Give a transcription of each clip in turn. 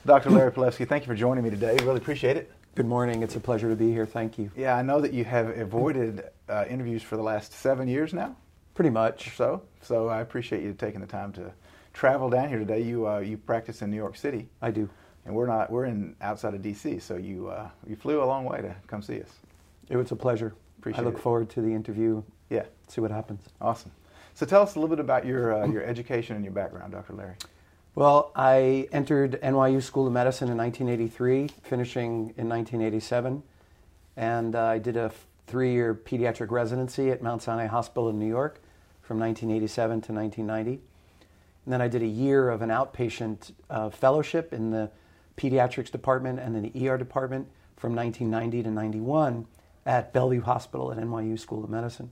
Dr. Larry Palevsky, thank you for joining me today. Really appreciate it. Good morning. It's a pleasure to be here. Thank you. Yeah, I know that you have avoided interviews for the last 7 years now. Pretty much. So I appreciate you taking the time to travel down here today. You practice in New York City. I do. And we're in outside of D.C., so you flew a long way to come see us. It was a pleasure. Appreciate I look forward to the interview. Yeah. See what happens. Awesome. So tell us a little bit about your education and your background, Dr. Larry. Well, I entered NYU School of Medicine in 1983, finishing in 1987. And I did a 3-year pediatric residency at Mount Sinai Hospital in New York from 1987 to 1990. And then I did a year of an outpatient fellowship in the pediatrics department and then the ER department from 1990 to 91 at Bellevue Hospital at NYU School of Medicine.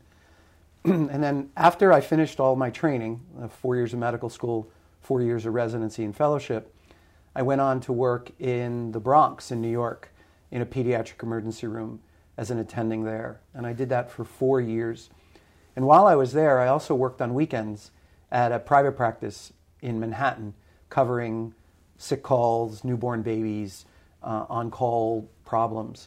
And then after I finished all my training, 4 years of medical school, 4 years of residency and fellowship, I went on to work in the Bronx in New York in a pediatric emergency room as an attending there. And I did that for 4 years. And while I was there, I also worked on weekends at a private practice in Manhattan, covering sick calls, newborn babies, on-call problems.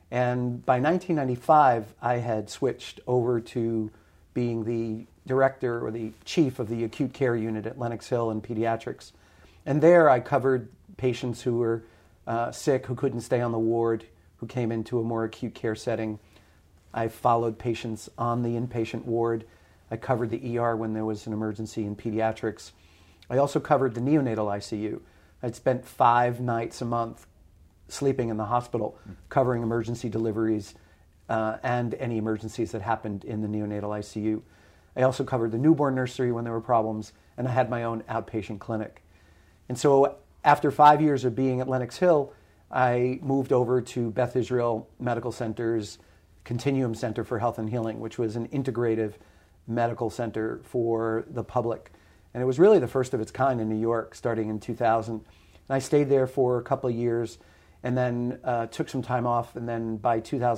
And by 1995, I had switched over to being the director or the chief of the acute care unit at Lenox Hill in pediatrics. And there I covered patients who were sick, who couldn't stay on the ward, who came into a more acute care setting. I followed patients on the inpatient ward. I covered the ER when there was an emergency in pediatrics. I also covered the neonatal ICU. I'd spent 5 nights a month sleeping in the hospital, covering emergency deliveries and any emergencies that happened in the neonatal ICU. I also covered the newborn nursery when there were problems, and I had my own outpatient clinic. And so after 5 years of being at Lenox Hill, I moved over to Beth Israel Medical Center's Continuum Center for Health and Healing, which was an integrative medical center for the public. And it was really the first of its kind in New York, starting in 2000. And I stayed there for a couple of years and then took some time off. And then by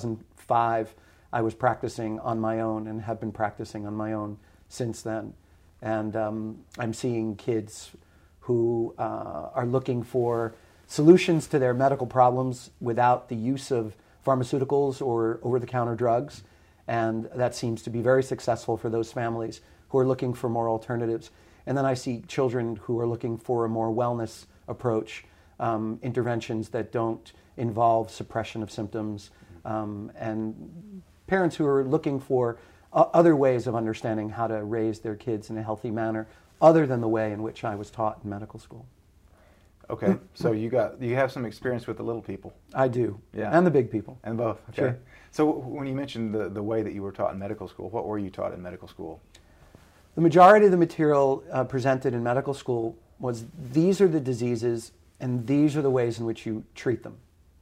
2005, I was practicing on my own and have been practicing on my own since then. And I'm seeing kids who are looking for solutions to their medical problems without the use of pharmaceuticals or over-the-counter drugs. And that seems to be very successful for those families who are looking for more alternatives. And then I see children who are looking for a more wellness approach, interventions that don't involve suppression of symptoms, and parents who are looking for other ways of understanding how to raise their kids in a healthy manner, other than the way in which I was taught in medical school. Okay, so you have some experience with the little people. I do, yeah, and the big people. And both. Okay. Sure. So when you mentioned the way that you were taught in medical school, what were you taught in medical school? The majority of the material presented in medical school was these are the diseases and these are the ways in which you treat them.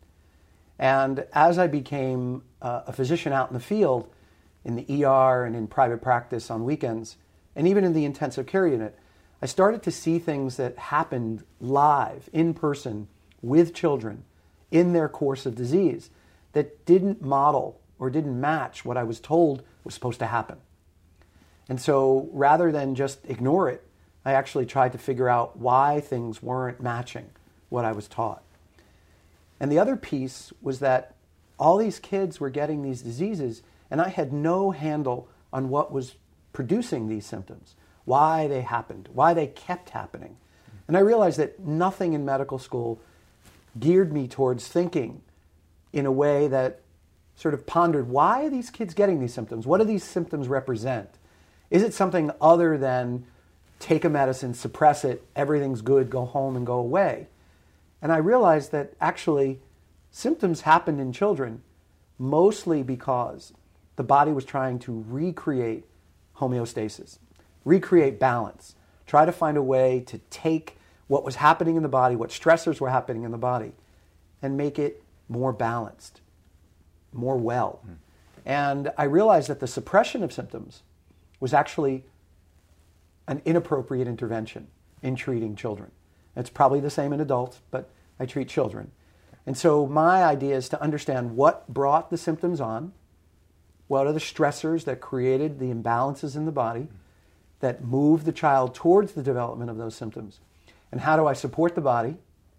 And as I became a physician out in the field, in the ER and in private practice on weekends, and even in the intensive care unit, I started to see things that happened live, in person, with children in their course of disease that didn't model or didn't match what I was told was supposed to happen. And so rather than just ignore it, I actually tried to figure out why things weren't matching what I was taught. And the other piece was that all these kids were getting these diseases, and I had no handle on what was producing these symptoms, why they happened, why they kept happening. And I realized that nothing in medical school geared me towards thinking in a way that sort of pondered, why are these kids getting these symptoms? What do these symptoms represent? Is it something other than take a medicine, suppress it, everything's good, go home and go away? And I realized that actually symptoms happened in children mostly because the body was trying to recreate homeostasis, recreate balance, try to find a way to take what was happening in the body, what stressors were happening in the body, and make it more balanced, more well. And I realized that the suppression of symptoms was actually an inappropriate intervention in treating children. It's probably the same in adults, but I treat children. And so my idea is to understand what brought the symptoms on, what are the stressors that created the imbalances in the body that move the child towards the development of those symptoms, and how do I support the body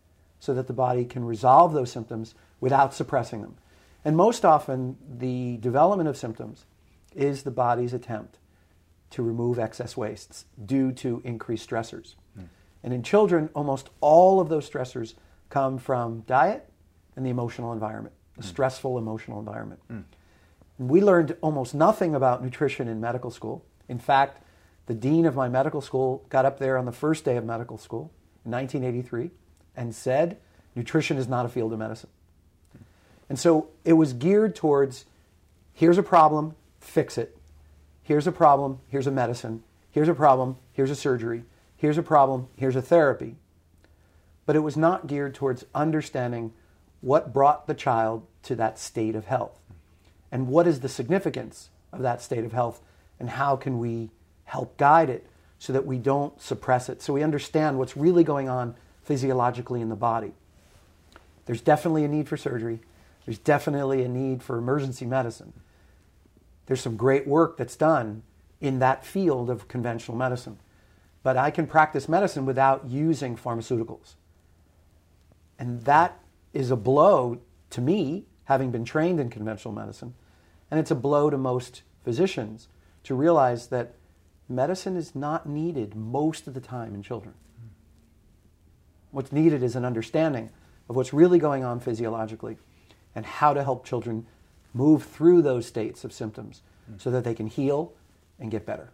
so that the body can resolve those symptoms without suppressing them. And most often, the development of symptoms is the body's attempt to remove excess wastes due to increased stressors. And in children, almost all of those stressors come from diet and the emotional environment, the stressful emotional environment. And we learned almost nothing about nutrition in medical school. In fact, the dean of my medical school got up there on the first day of medical school in 1983 and said, nutrition is not a field of medicine. And so it was geared towards, here's a problem, fix it. Here's a problem, here's a medicine. Here's a problem, here's a surgery. Here's a problem, here's a therapy. But it was not geared towards understanding what brought the child to that state of health. And what is the significance of that state of health, and how can we help guide it so that we don't suppress it, so we understand what's really going on physiologically in the body. There's definitely a need for surgery. There's definitely a need for emergency medicine. There's some great work that's done in that field of conventional medicine. But I can practice medicine without using pharmaceuticals. And that is a blow to me, having been trained in conventional medicine, and it's a blow to most physicians to realize that medicine is not needed most of the time in children. What's needed is an understanding of what's really going on physiologically and how to help children move through those states of symptoms so that they can heal and get better.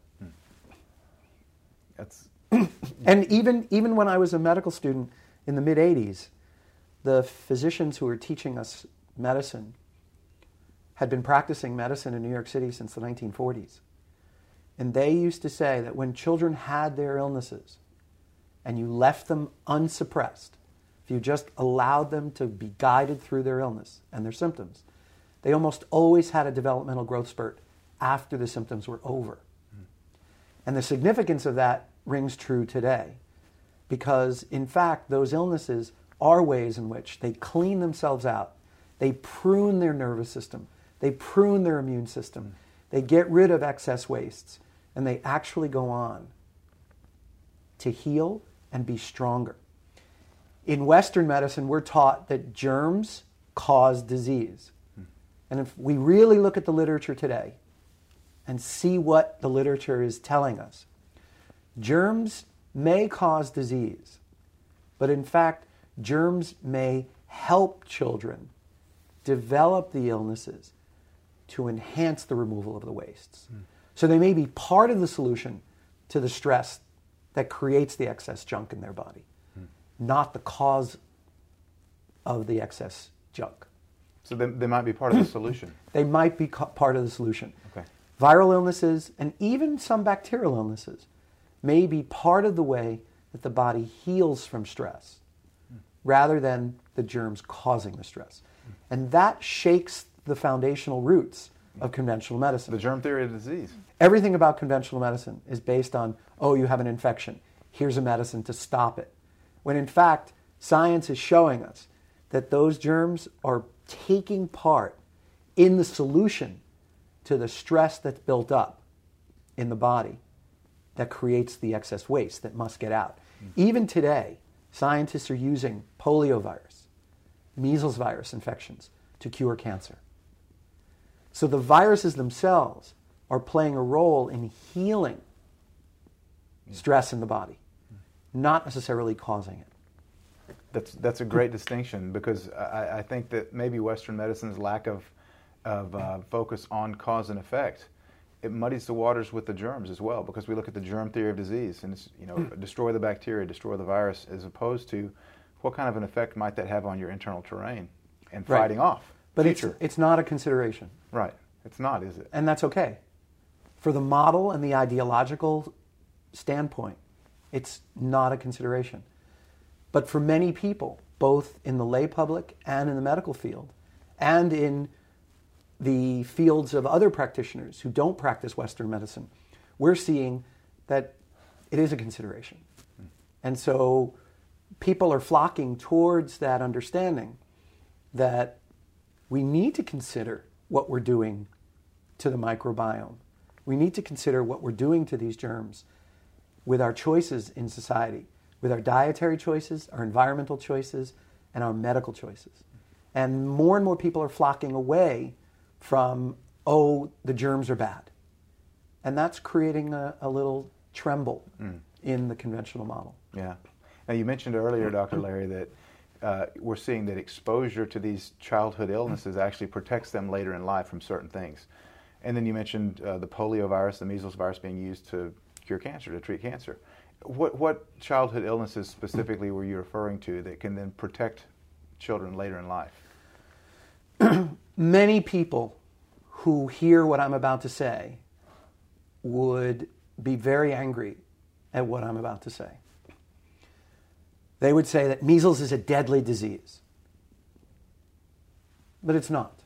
That's And even when I was a medical student in the mid-'80s, the physicians who were teaching us medicine had been practicing medicine in New York City since the 1940s. And they used to say that when children had their illnesses and you left them unsuppressed, if you just allowed them to be guided through their illness and their symptoms, they almost always had a developmental growth spurt after the symptoms were over. And the significance of that rings true today, because in fact those illnesses are ways in which they clean themselves out, they prune their nervous system, they prune their immune system, they get rid of excess wastes, and they actually go on to heal and be stronger. In Western medicine, we're taught that germs cause disease. And if we really look at the literature today and see what the literature is telling us, germs may cause disease, but in fact, germs may help children develop the illnesses to enhance the removal of the wastes. So they may be part of the solution to the stress that creates the excess junk in their body, not the cause of the excess junk. So they might be part of the solution. They might be part of the solution. Okay. Viral illnesses and even some bacterial illnesses may be part of the way that the body heals from stress rather than the germs causing the stress. And that shakes the foundational roots of conventional medicine. The germ theory of disease. Everything about conventional medicine is based on, oh, you have an infection. Here's a medicine to stop it. When in fact, science is showing us that those germs are taking part in the solution to the stress that's built up in the body that creates the excess waste that must get out. Even today, scientists are using poliovirus, measles virus infections to cure cancer. So the viruses themselves are playing a role in healing stress in the body, not necessarily causing it. That's a great distinction, because I think that maybe Western medicine's lack of focus on cause and effect, it muddies the waters with the germs as well, because we look at the germ theory of disease and it's, destroy the bacteria, destroy the virus, as opposed to what kind of an effect might that have on your internal terrain and fighting off. But it's not a consideration. Right. It's not, is it? And that's okay. For the model and the ideological standpoint, it's not a consideration. But for many people, both in the lay public and in the medical field, and in the fields of other practitioners who don't practice Western medicine, we're seeing that it is a consideration. And so people are flocking towards that understanding that we need to consider what we're doing to the microbiome. We need to consider what we're doing to these germs with our choices in society, with our dietary choices, our environmental choices, and our medical choices. And more people are flocking away from, oh, the germs are bad. And that's creating a little tremble in the conventional model. Yeah. Now, you mentioned earlier, Dr. Larry, that we're seeing that exposure to these childhood illnesses actually protects them later in life from certain things. And then you mentioned the polio virus, the measles virus being used to cure cancer, to treat cancer. What childhood illnesses specifically were you referring to that can then protect children later in life? Many people who hear what I'm about to say would be very angry at what I'm about to say. They would say that measles is a deadly disease. But it's not.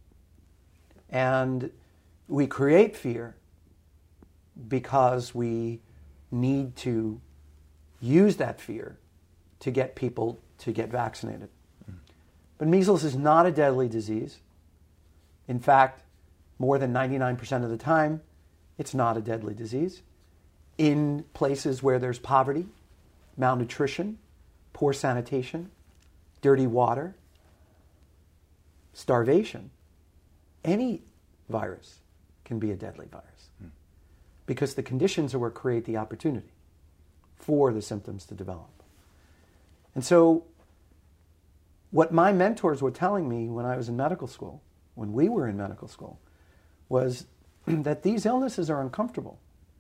And we create fear because we need to use that fear to get people to get vaccinated. But measles is not a deadly disease. In fact, more than 99% of the time, it's not a deadly disease. In places where there's poverty, malnutrition, poor sanitation, dirty water, starvation, any virus can be a deadly virus because the conditions are what create the opportunity for the symptoms to develop. And so what my mentors were telling me when I was in medical school, when we were in medical school, was that these illnesses are uncomfortable.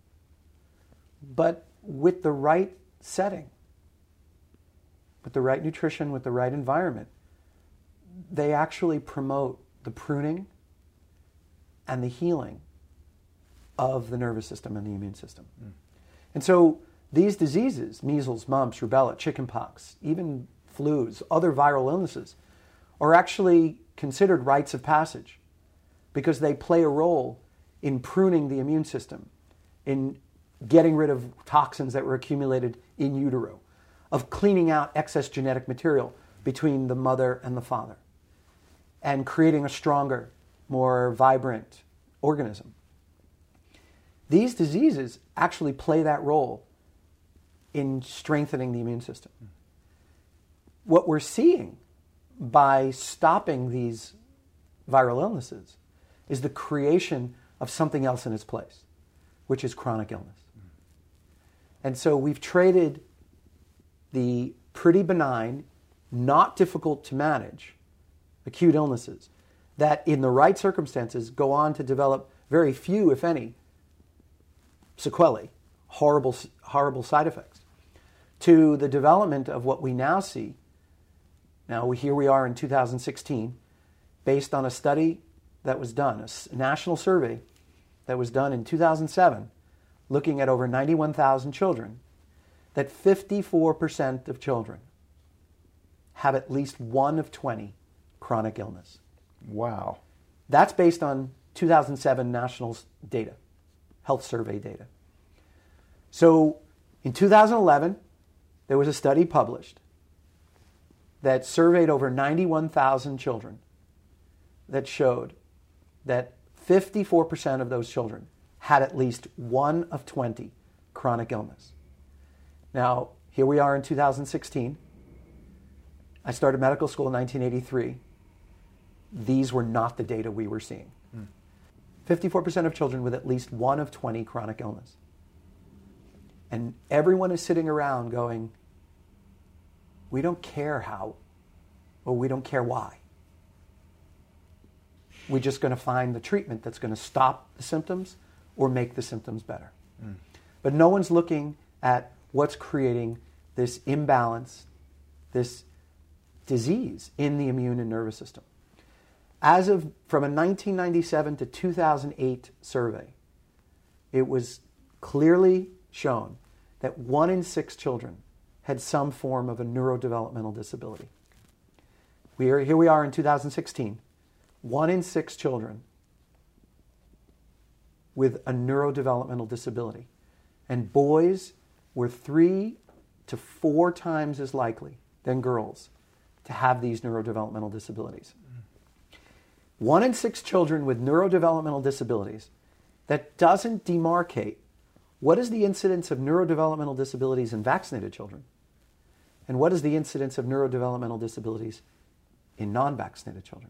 But with the right setting, with the right nutrition, with the right environment, they actually promote the pruning and the healing of the nervous system and the immune system. And so these diseases, measles, mumps, rubella, chickenpox, even flus, other viral illnesses, are actually considered rites of passage because they play a role in pruning the immune system, in getting rid of toxins that were accumulated in utero, of cleaning out excess genetic material between the mother and the father, and creating a stronger, more vibrant organism. These diseases actually play that role in strengthening the immune system. What we're seeing by stopping these viral illnesses is the creation of something else in its place, which is chronic illness. And so we've traded the pretty benign, not difficult to manage acute illnesses that in the right circumstances go on to develop very few, if any, sequelae, horrible side effects, to the development of what we now see. Now, here we are in 2016, based on a study that was done, a national survey that was done in 2007, looking at over 91,000 children, that 54% of children have at least one of 20 chronic illness. Wow. That's based on 2007 national data, health survey data. So in 2011, there was a study published that surveyed over 91,000 children that showed that 54% of those children had at least one of 20 chronic illness. Now, here we are in 2016. I started medical school in 1983. These were not the data we were seeing. 54% of children with at least one of 20 chronic illness. And everyone is sitting around going, we don't care how, or we don't care why. We're just going to find the treatment that's going to stop the symptoms or make the symptoms better. But no one's looking at what's creating this imbalance, this disease in the immune and nervous system. From a 1997 to 2008 survey, it was clearly shown that 1 in 6 children had some form of a neurodevelopmental disability. Here we are in 2016. 1 in 6 children with a neurodevelopmental disability. And boys were 3 to 4 times as likely than girls to have these neurodevelopmental disabilities. 1 in 6 children with neurodevelopmental disabilities, that doesn't demarcate what is the incidence of neurodevelopmental disabilities in vaccinated children. And what is the incidence of neurodevelopmental disabilities in non-vaccinated children?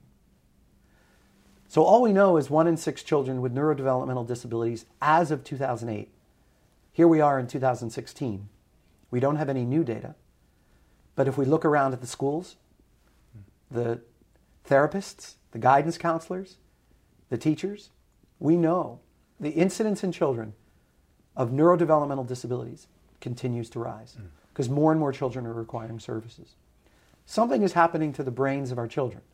So all we know is 1 in 6 children with neurodevelopmental disabilities as of 2008. Here we are in 2016. We don't have any new data. But if we look around at the schools, the therapists, the guidance counselors, the teachers, we know the incidence in children of neurodevelopmental disabilities continues to rise because more and more children are requiring services. Something is happening to the brains of our children.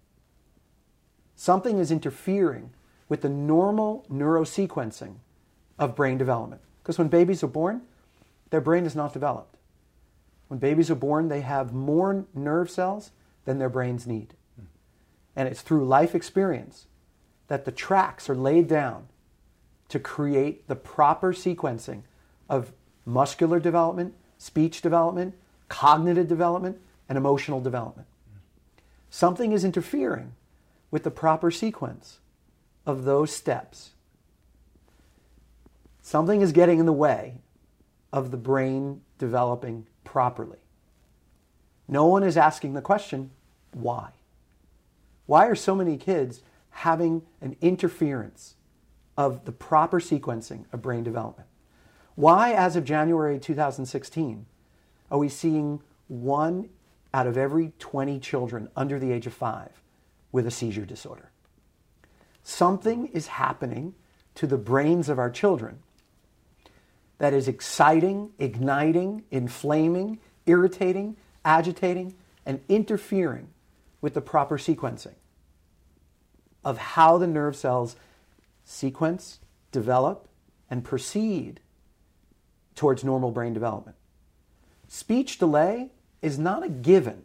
Something is interfering with the normal neurosequencing of brain development. Because when babies are born, their brain is not developed. When babies are born, they have more nerve cells than their brains need. And it's through life experience that the tracks are laid down to create the proper sequencing of muscular development, speech development, cognitive development, and emotional development. Something is interfering with the proper sequence of those steps. Something is getting in the way of the brain developing properly. No one is asking the question, why? Why are so many kids having an interference of the proper sequencing of brain development? Why, as of January 2016, are we seeing 1 out of every 20 children under the age of 5 with a seizure disorder? Something is happening to the brains of our children that is exciting, igniting, inflaming, irritating, agitating, and interfering with the proper sequencing of how the nerve cells sequence, develop, and proceed towards normal brain development. Speech delay is not a given.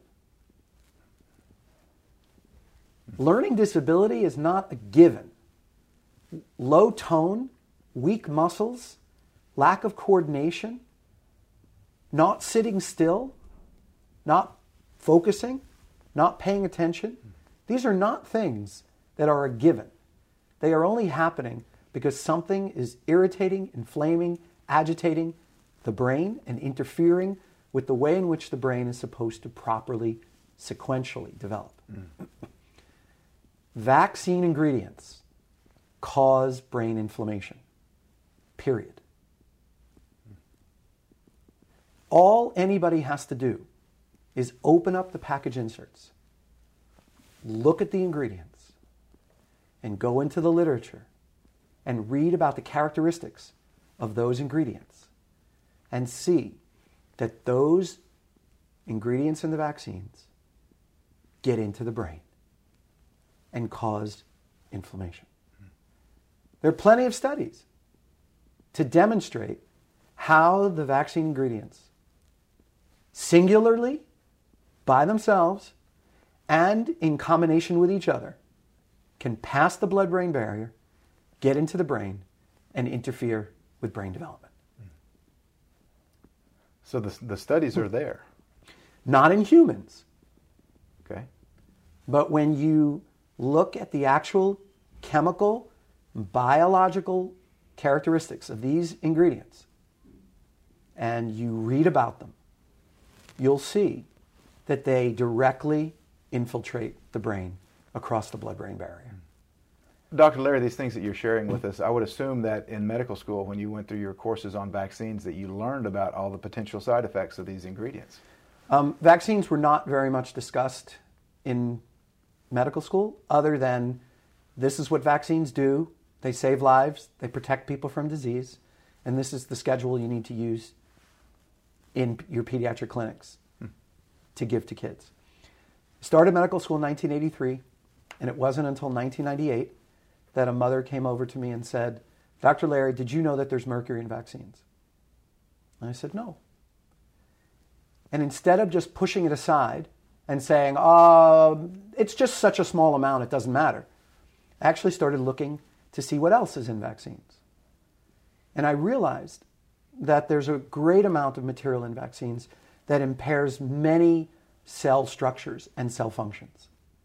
Learning disability is not a given. Low tone, weak muscles, lack of coordination, not sitting still, not focusing, not paying attention, these are not things that are a given. They are only happening because something is irritating, inflaming, agitating the brain and interfering with the way in which the brain is supposed to properly, sequentially develop. Vaccine ingredients cause brain inflammation, period. All anybody has to do is open up the package inserts, look at the ingredients, and go into the literature and read about the characteristics of those ingredients and see that those ingredients in the vaccines get into the brain and cause inflammation. There are plenty of studies to demonstrate how the vaccine ingredients, singularly, by themselves, and in combination with each other, can pass the blood-brain barrier, get into the brain, and interfere with brain development. So the studies are there. Not in humans. Okay. But when you look at the actual chemical, biological characteristics of these ingredients, and you read about them, you'll see that they directly infiltrate the brain across the blood-brain barrier. Dr. Larry, these things that you're sharing with us, I would assume that in medical school, when you went through your courses on vaccines, that you learned about all the potential side effects of these ingredients. Vaccines were not very much discussed in medical school, other than this is what vaccines do. They save lives, they protect people from disease, and this is the schedule you need to use in your pediatric clinics to give to kids. Started medical school in 1983, and it wasn't until 1998 that a mother came over to me and said, Dr. Larry, did you know that there's mercury in vaccines? And I said, no. And instead of just pushing it aside and saying, it's just such a small amount, it doesn't matter, I actually started looking to see what else is in vaccines. And I realized that there's a great amount of material in vaccines that impairs many cell structures and cell functions.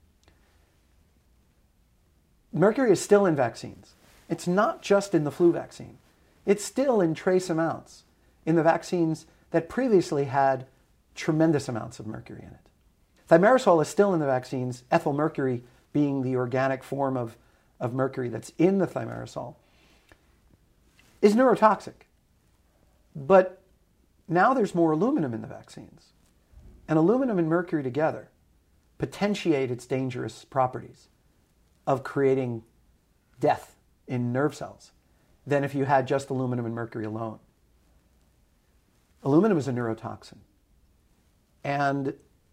Mercury is still in vaccines. It's not just in the flu vaccine. It's still in trace amounts in the vaccines that previously had tremendous amounts of mercury in it. Thimerosal is still in the vaccines, ethyl mercury being the organic form of mercury that's in the thimerosal, is neurotoxic. But now there's more aluminum in the vaccines. And aluminum and mercury together potentiate its dangerous properties of creating death in nerve cells than if you had just aluminum and mercury alone. Aluminum is a neurotoxin. And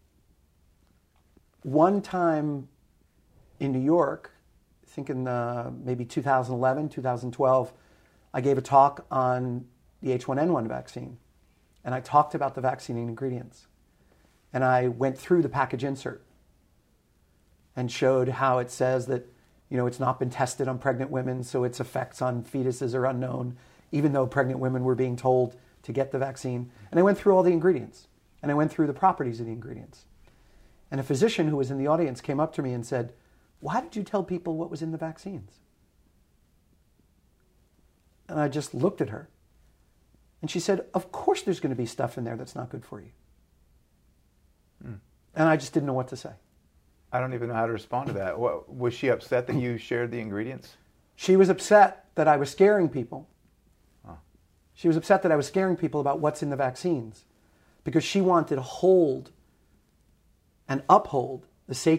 one time in New York, I think in maybe 2011, 2012, I gave a talk on the H1N1 vaccine. And I talked about the vaccine ingredients. And I went through the package insert and showed how it says that, it's not been tested on pregnant women, so its effects on fetuses are unknown, even though pregnant women were being told to get the vaccine. And I went through all the ingredients. And I went through the properties of the ingredients. And a physician who was in the audience came up to me and said, "Why did you tell people what was in the vaccines?" And I just looked at her. And she said, "Of course there's going to be stuff in there that's not good for you." And I just didn't know what to say. I don't even know how to respond to that. Was she upset that you shared the ingredients? She was upset that I was scaring people. Oh. She was upset that I was scaring people about what's in the vaccines because she wanted to hold and uphold she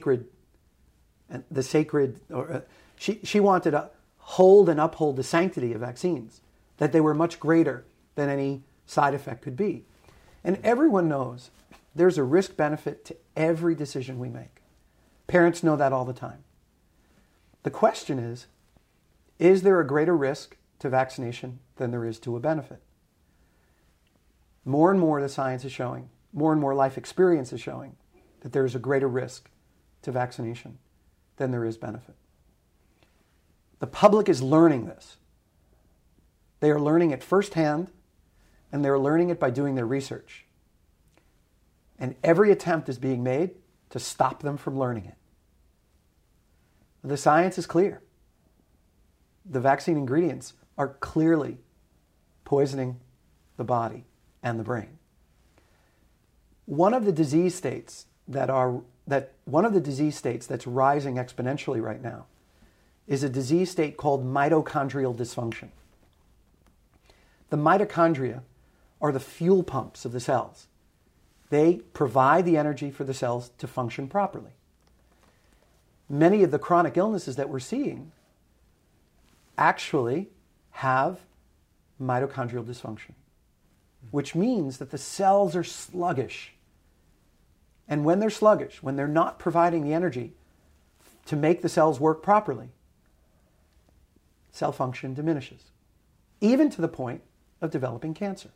wanted to hold and uphold the sanctity of vaccines, that they were much greater than any side effect could be. And everyone knows there's a risk benefit to every decision we make. Parents know that all the time. The question is there a greater risk to vaccination than there is to a benefit? More and more the science is showing, more and more life experience is showing that there is a greater risk to vaccination than there is benefit. The public is learning this. They are learning it firsthand, and they're learning it by doing their research. And every attempt is being made to stop them from learning it. The science is clear. The vaccine ingredients are clearly poisoning the body and the brain. One of the disease states that's rising exponentially right now is a disease state called mitochondrial dysfunction. The mitochondria are the fuel pumps of the cells. They provide the energy for the cells to function properly. Many of the chronic illnesses that we're seeing actually have mitochondrial dysfunction, which means that the cells are sluggish. And when they're sluggish, when they're not providing the energy to make the cells work properly, cell function diminishes, even to the point of developing cancer.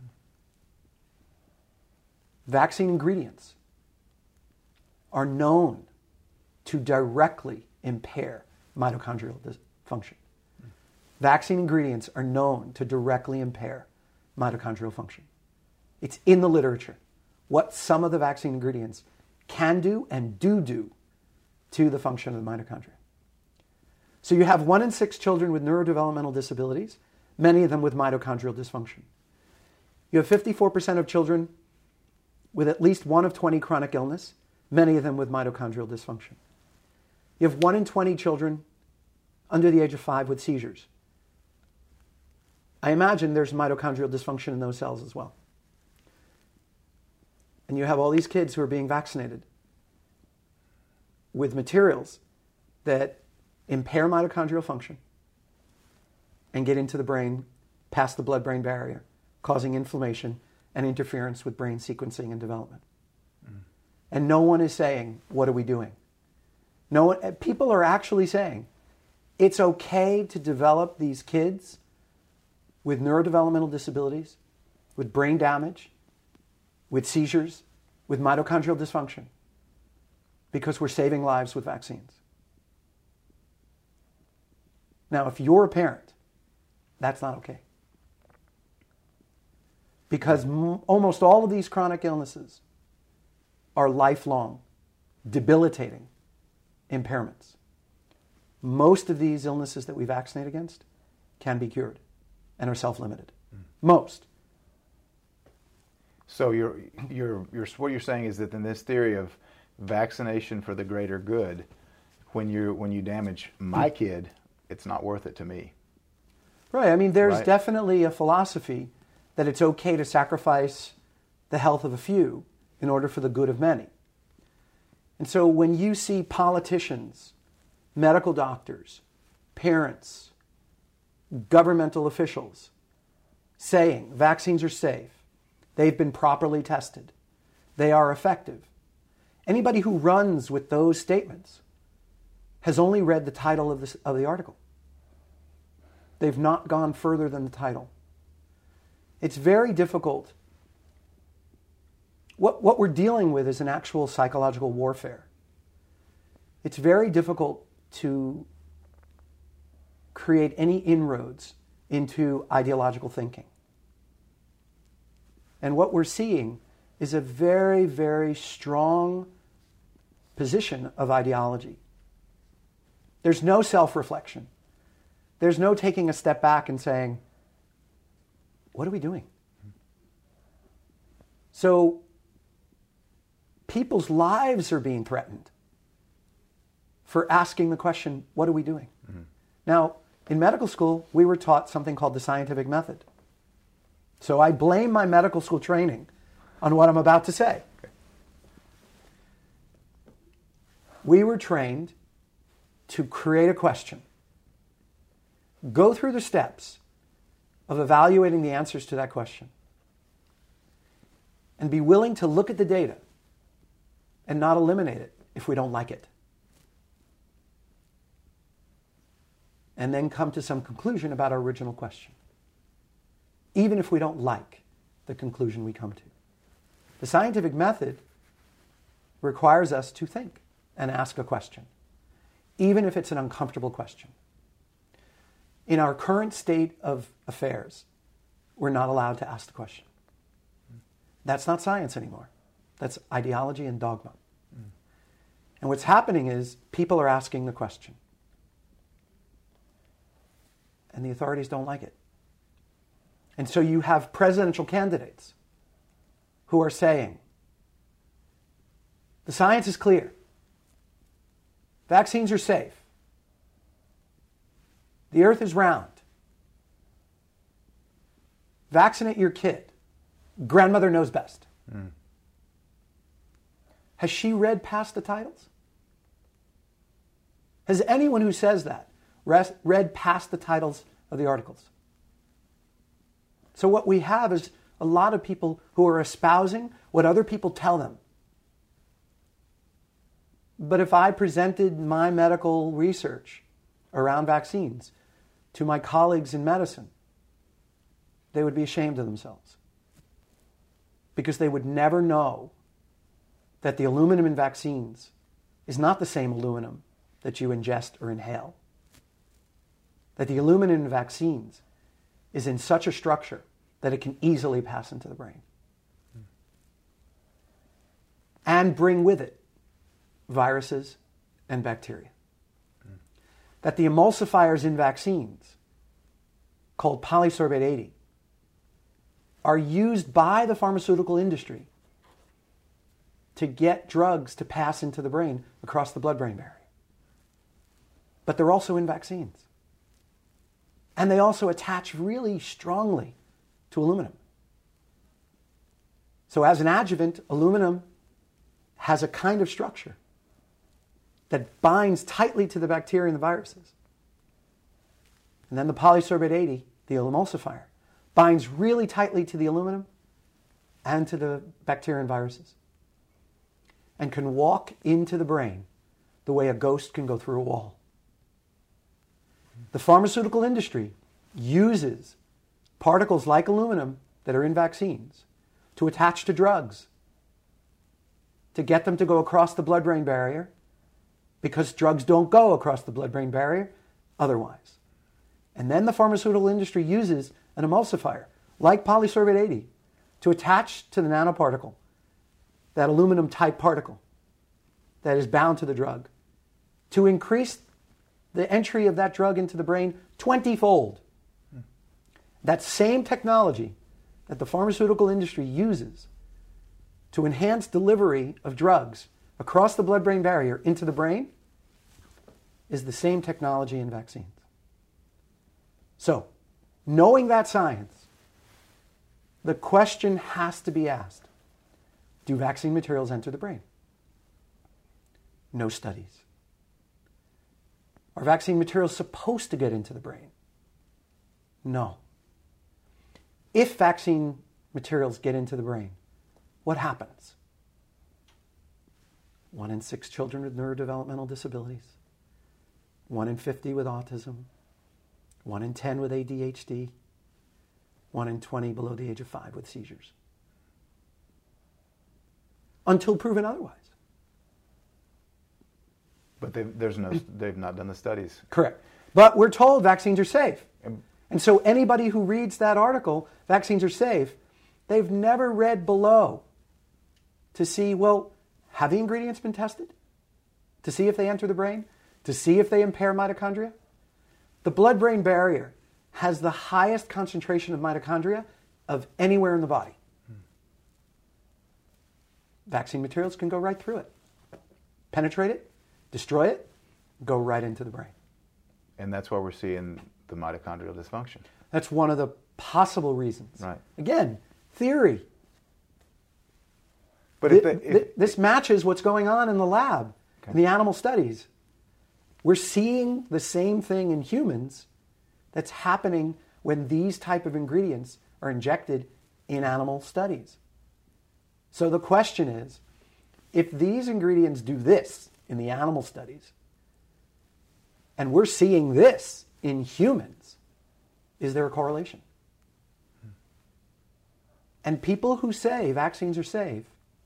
Vaccine ingredients are known to directly impair mitochondrial function. Vaccine ingredients are known to directly impair mitochondrial function. It's in the literature what some of the vaccine ingredients can do and do to the function of the mitochondria. So you have 1 in 6 children with neurodevelopmental disabilities, many of them with mitochondrial dysfunction. You have 54% of children with at least one of 20 chronic illness, many of them with mitochondrial dysfunction. You have 1 in 20 children under the age of 5 with seizures. I imagine there's mitochondrial dysfunction in those cells as well. And you have all these kids who are being vaccinated with materials that impair mitochondrial function and get into the brain past the blood-brain barrier, causing inflammation and interference with brain sequencing and development. And no one is saying, what are we doing? People are actually saying, it's okay to develop these kids with neurodevelopmental disabilities, with brain damage, with seizures, with mitochondrial dysfunction, because we're saving lives with vaccines. Now, if you're a parent, that's not okay. Because almost all of these chronic illnesses are lifelong, debilitating impairments. Most of these illnesses that we vaccinate against can be cured and are self-limited. Most. So what you're saying is that in this theory of vaccination for the greater good, when you damage my kid, it's not worth it to me. Right. I mean, there's Right. definitely a philosophy that it's okay to sacrifice the health of a few in order for the good of many. And so when you see politicians, medical doctors, parents, governmental officials saying vaccines are safe, they've been properly tested, they are effective, anybody who runs with those statements has only read the title of the article. They've not gone further than the title. It's very difficult. What we're dealing with is an actual psychological warfare. It's very difficult to create any inroads into ideological thinking. And what we're seeing is a very, very strong position of ideology. There's no self-reflection. There's no taking a step back and saying, what are we doing? So people's lives are being threatened for asking the question, what are we doing? Mm-hmm. Now, in medical school, we were taught something called the scientific method. So I blame my medical school training on what I'm about to say. Okay. We were trained to create a question, go through the steps of evaluating the answers to that question, and be willing to look at the data and not eliminate it if we don't like it. And then come to some conclusion about our original question, even if we don't like the conclusion we come to. The scientific method requires us to think and ask a question, even if it's an uncomfortable question. In our current state of affairs, we're not allowed to ask the question. That's not science anymore. That's ideology and dogma. And what's happening is people are asking the question. And the authorities don't like it. And so you have presidential candidates who are saying, the science is clear. Vaccines are safe. The earth is round. Vaccinate your kid. Grandmother knows best. Mm. Has she read past the titles? Has anyone who says that read past the titles of the articles? So what we have is a lot of people who are espousing what other people tell them. But if I presented my medical research around vaccines to my colleagues in medicine, they would be ashamed of themselves. Because they would never know that the aluminum in vaccines is not the same aluminum that you ingest or inhale. That the aluminum in vaccines is in such a structure that it can easily pass into the brain. And bring with it viruses and bacteria. That the emulsifiers in vaccines, called polysorbate 80, are used by the pharmaceutical industry to get drugs to pass into the brain across the blood-brain barrier. But they're also in vaccines. And they also attach really strongly to aluminum. So as an adjuvant, aluminum has a kind of structure that binds tightly to the bacteria and the viruses. And then the polysorbate 80, the emulsifier, binds really tightly to the aluminum and to the bacteria and viruses, and can walk into the brain the way a ghost can go through a wall. The pharmaceutical industry uses particles like aluminum that are in vaccines to attach to drugs, to get them to go across the blood-brain barrier, because drugs don't go across the blood-brain barrier otherwise. And then the pharmaceutical industry uses an emulsifier, like polysorbate 80, to attach to the nanoparticle, that aluminum-type particle that is bound to the drug, to increase the entry of that drug into the brain 20-fold. That same technology that the pharmaceutical industry uses to enhance delivery of drugs across the blood-brain barrier into the brain is the same technology in vaccines. So, knowing that science, the question has to be asked, do vaccine materials enter the brain? No studies. Are vaccine materials supposed to get into the brain? No. If vaccine materials get into the brain, what happens? 1 in 6 children with neurodevelopmental disabilities, 1 in 50 with autism, 1 in 10 with ADHD, 1 in 20 below the age of 5 with seizures. Until proven otherwise. But they've not done the studies. Correct. But we're told vaccines are safe. And so anybody who reads that article, vaccines are safe, they've never read below to see, well, have the ingredients been tested? To see if they enter the brain? To see if they impair mitochondria? The blood-brain barrier has the highest concentration of mitochondria of anywhere in the body. Vaccine materials can go right through it, penetrate it, destroy it, go right into the brain. And that's why we're seeing the mitochondrial dysfunction. That's one of the possible reasons. Right. Again, theory. But this matches what's going on in the lab, in the animal studies. We're seeing the same thing in humans that's happening when these type of ingredients are injected in animal studies. So the question is, if these ingredients do this in the animal studies, and we're seeing this in humans, is there a correlation? And people who say vaccines are safe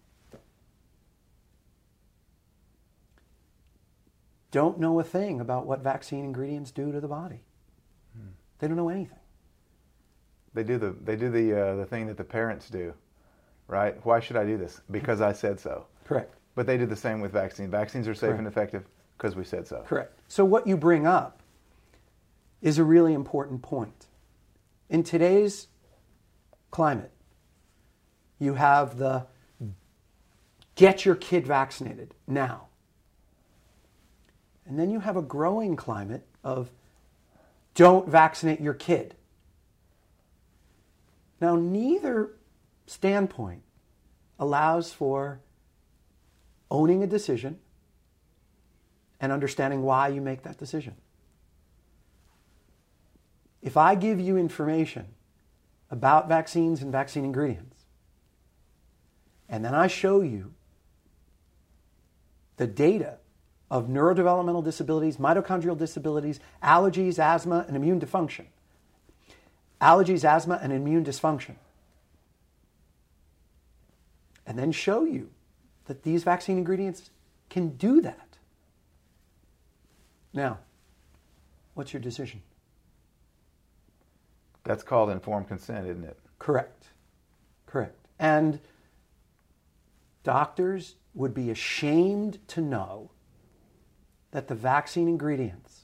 don't know a thing about what vaccine ingredients do to the body. They don't know anything. They do the thing that the parents do, right? Why should I do this? Because I said so. Correct. But they do the same with vaccines. Vaccines are safe Correct. and effective because we said so. Correct. So what you bring up is a really important point. In today's climate, you have the get your kid vaccinated now. And then you have a growing climate of don't vaccinate your kid. Now, neither standpoint allows for owning a decision and understanding why you make that decision. If I give you information about vaccines and vaccine ingredients, and then I show you the data of neurodevelopmental disabilities, mitochondrial disabilities, allergies, asthma, and immune dysfunction. Allergies, asthma, and immune dysfunction. And then show you that these vaccine ingredients can do that. Now, what's your decision? That's called informed consent, isn't it? Correct. Correct. And doctors would be ashamed to know that the vaccine ingredients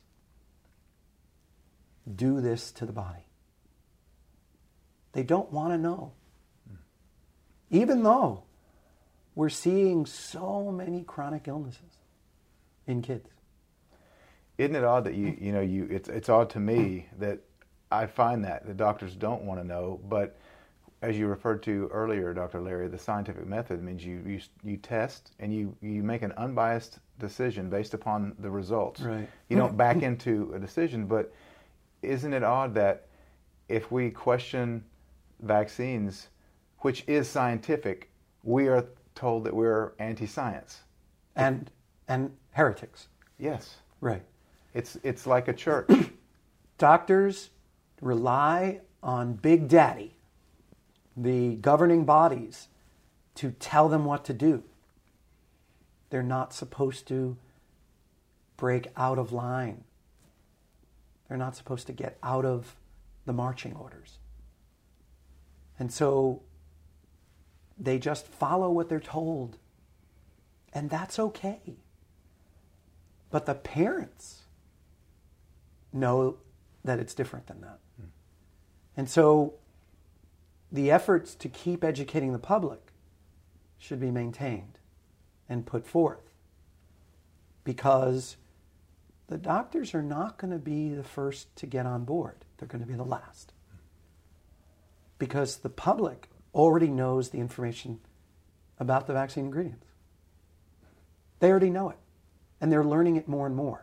do this to the body. They don't want to know. Even though we're seeing so many chronic illnesses in kids. Isn't it odd that it's odd to me that I find that the doctors don't want to know, but as you referred to earlier, Dr. Larry, the scientific method means you test and you make an unbiased decision based upon the results. Right. You don't back into a decision, but isn't it odd that if we question vaccines, which is scientific, we are told that we're anti-science. And heretics. Yes. Right. It's like a church. Doctors rely on Big Daddy, the governing bodies, to tell them what to do. They're not supposed to break out of line. They're not supposed to get out of the marching orders. And so they just follow what they're told. And that's okay. But the parents know that it's different than that. And so the efforts to keep educating the public should be maintained and put forth, because the doctors are not going to be the first to get on board. They're going to be the last. Because the public already knows the information about the vaccine ingredients. They already know it, and they're learning it more and more.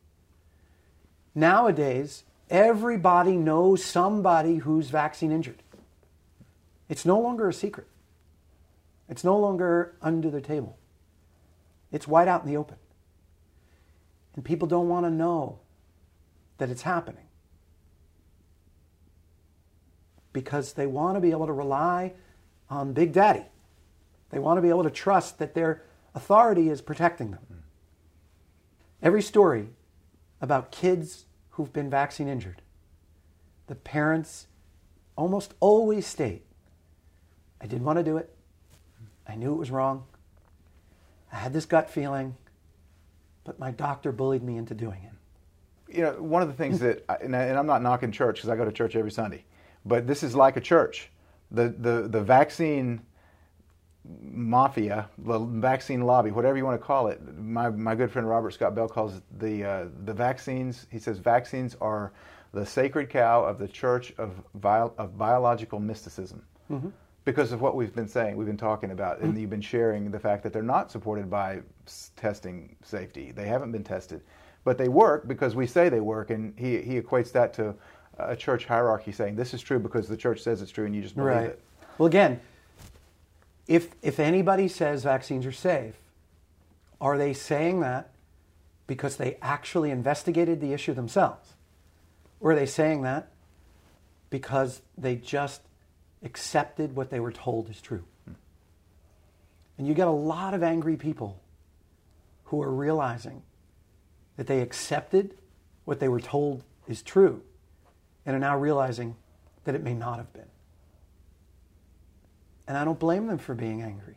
Nowadays, everybody knows somebody who's vaccine injured. It's no longer a secret. It's no longer under the table. It's wide out in the open. And people don't want to know that it's happening, because they want to be able to rely on Big Daddy. They want to be able to trust that their authority is protecting them. Every story about kids who've been vaccine injured, the parents almost always state, I didn't want to do it. I knew it was wrong. I had this gut feeling, but my doctor bullied me into doing it. You know, one of the things that, and I'm not knocking church because I go to church every Sunday, but this is like a church. The vaccine mafia, the vaccine lobby, whatever you want to call it. My good friend Robert Scott Bell calls it the vaccines. He says vaccines are the sacred cow of the church of biological mysticism. Mm-hmm. Because of what we've been saying, we've been talking about, and you've been sharing the fact that they're not supported by testing safety. They haven't been tested, but they work because we say they work, and he equates that to a church hierarchy saying this is true because the church says it's true, and you just believe it. Well, again, if anybody says vaccines are safe, are they saying that because they actually investigated the issue themselves? Or are they saying that because they just accepted what they were told is true? And you get a lot of angry people who are realizing that they accepted what they were told is true and are now realizing that it may not have been. And I don't blame them for being angry.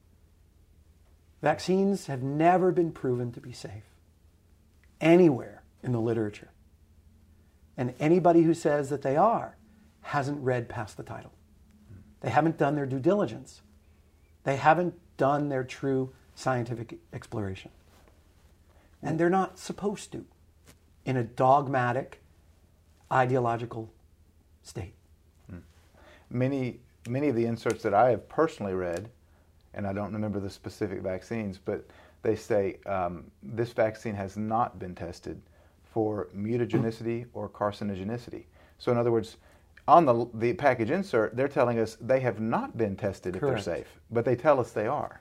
Vaccines have never been proven to be safe anywhere in the literature. And anybody who says that they are hasn't read past the title. They haven't done their due diligence. They haven't done their true scientific exploration. And they're not supposed to in a dogmatic, ideological state. Many of the inserts that I have personally read, and I don't remember the specific vaccines, but they say this vaccine has not been tested for mutagenicity or carcinogenicity. So in other words, on the package insert, they're telling us they have not been tested. Correct. If they're safe, but they tell us they are.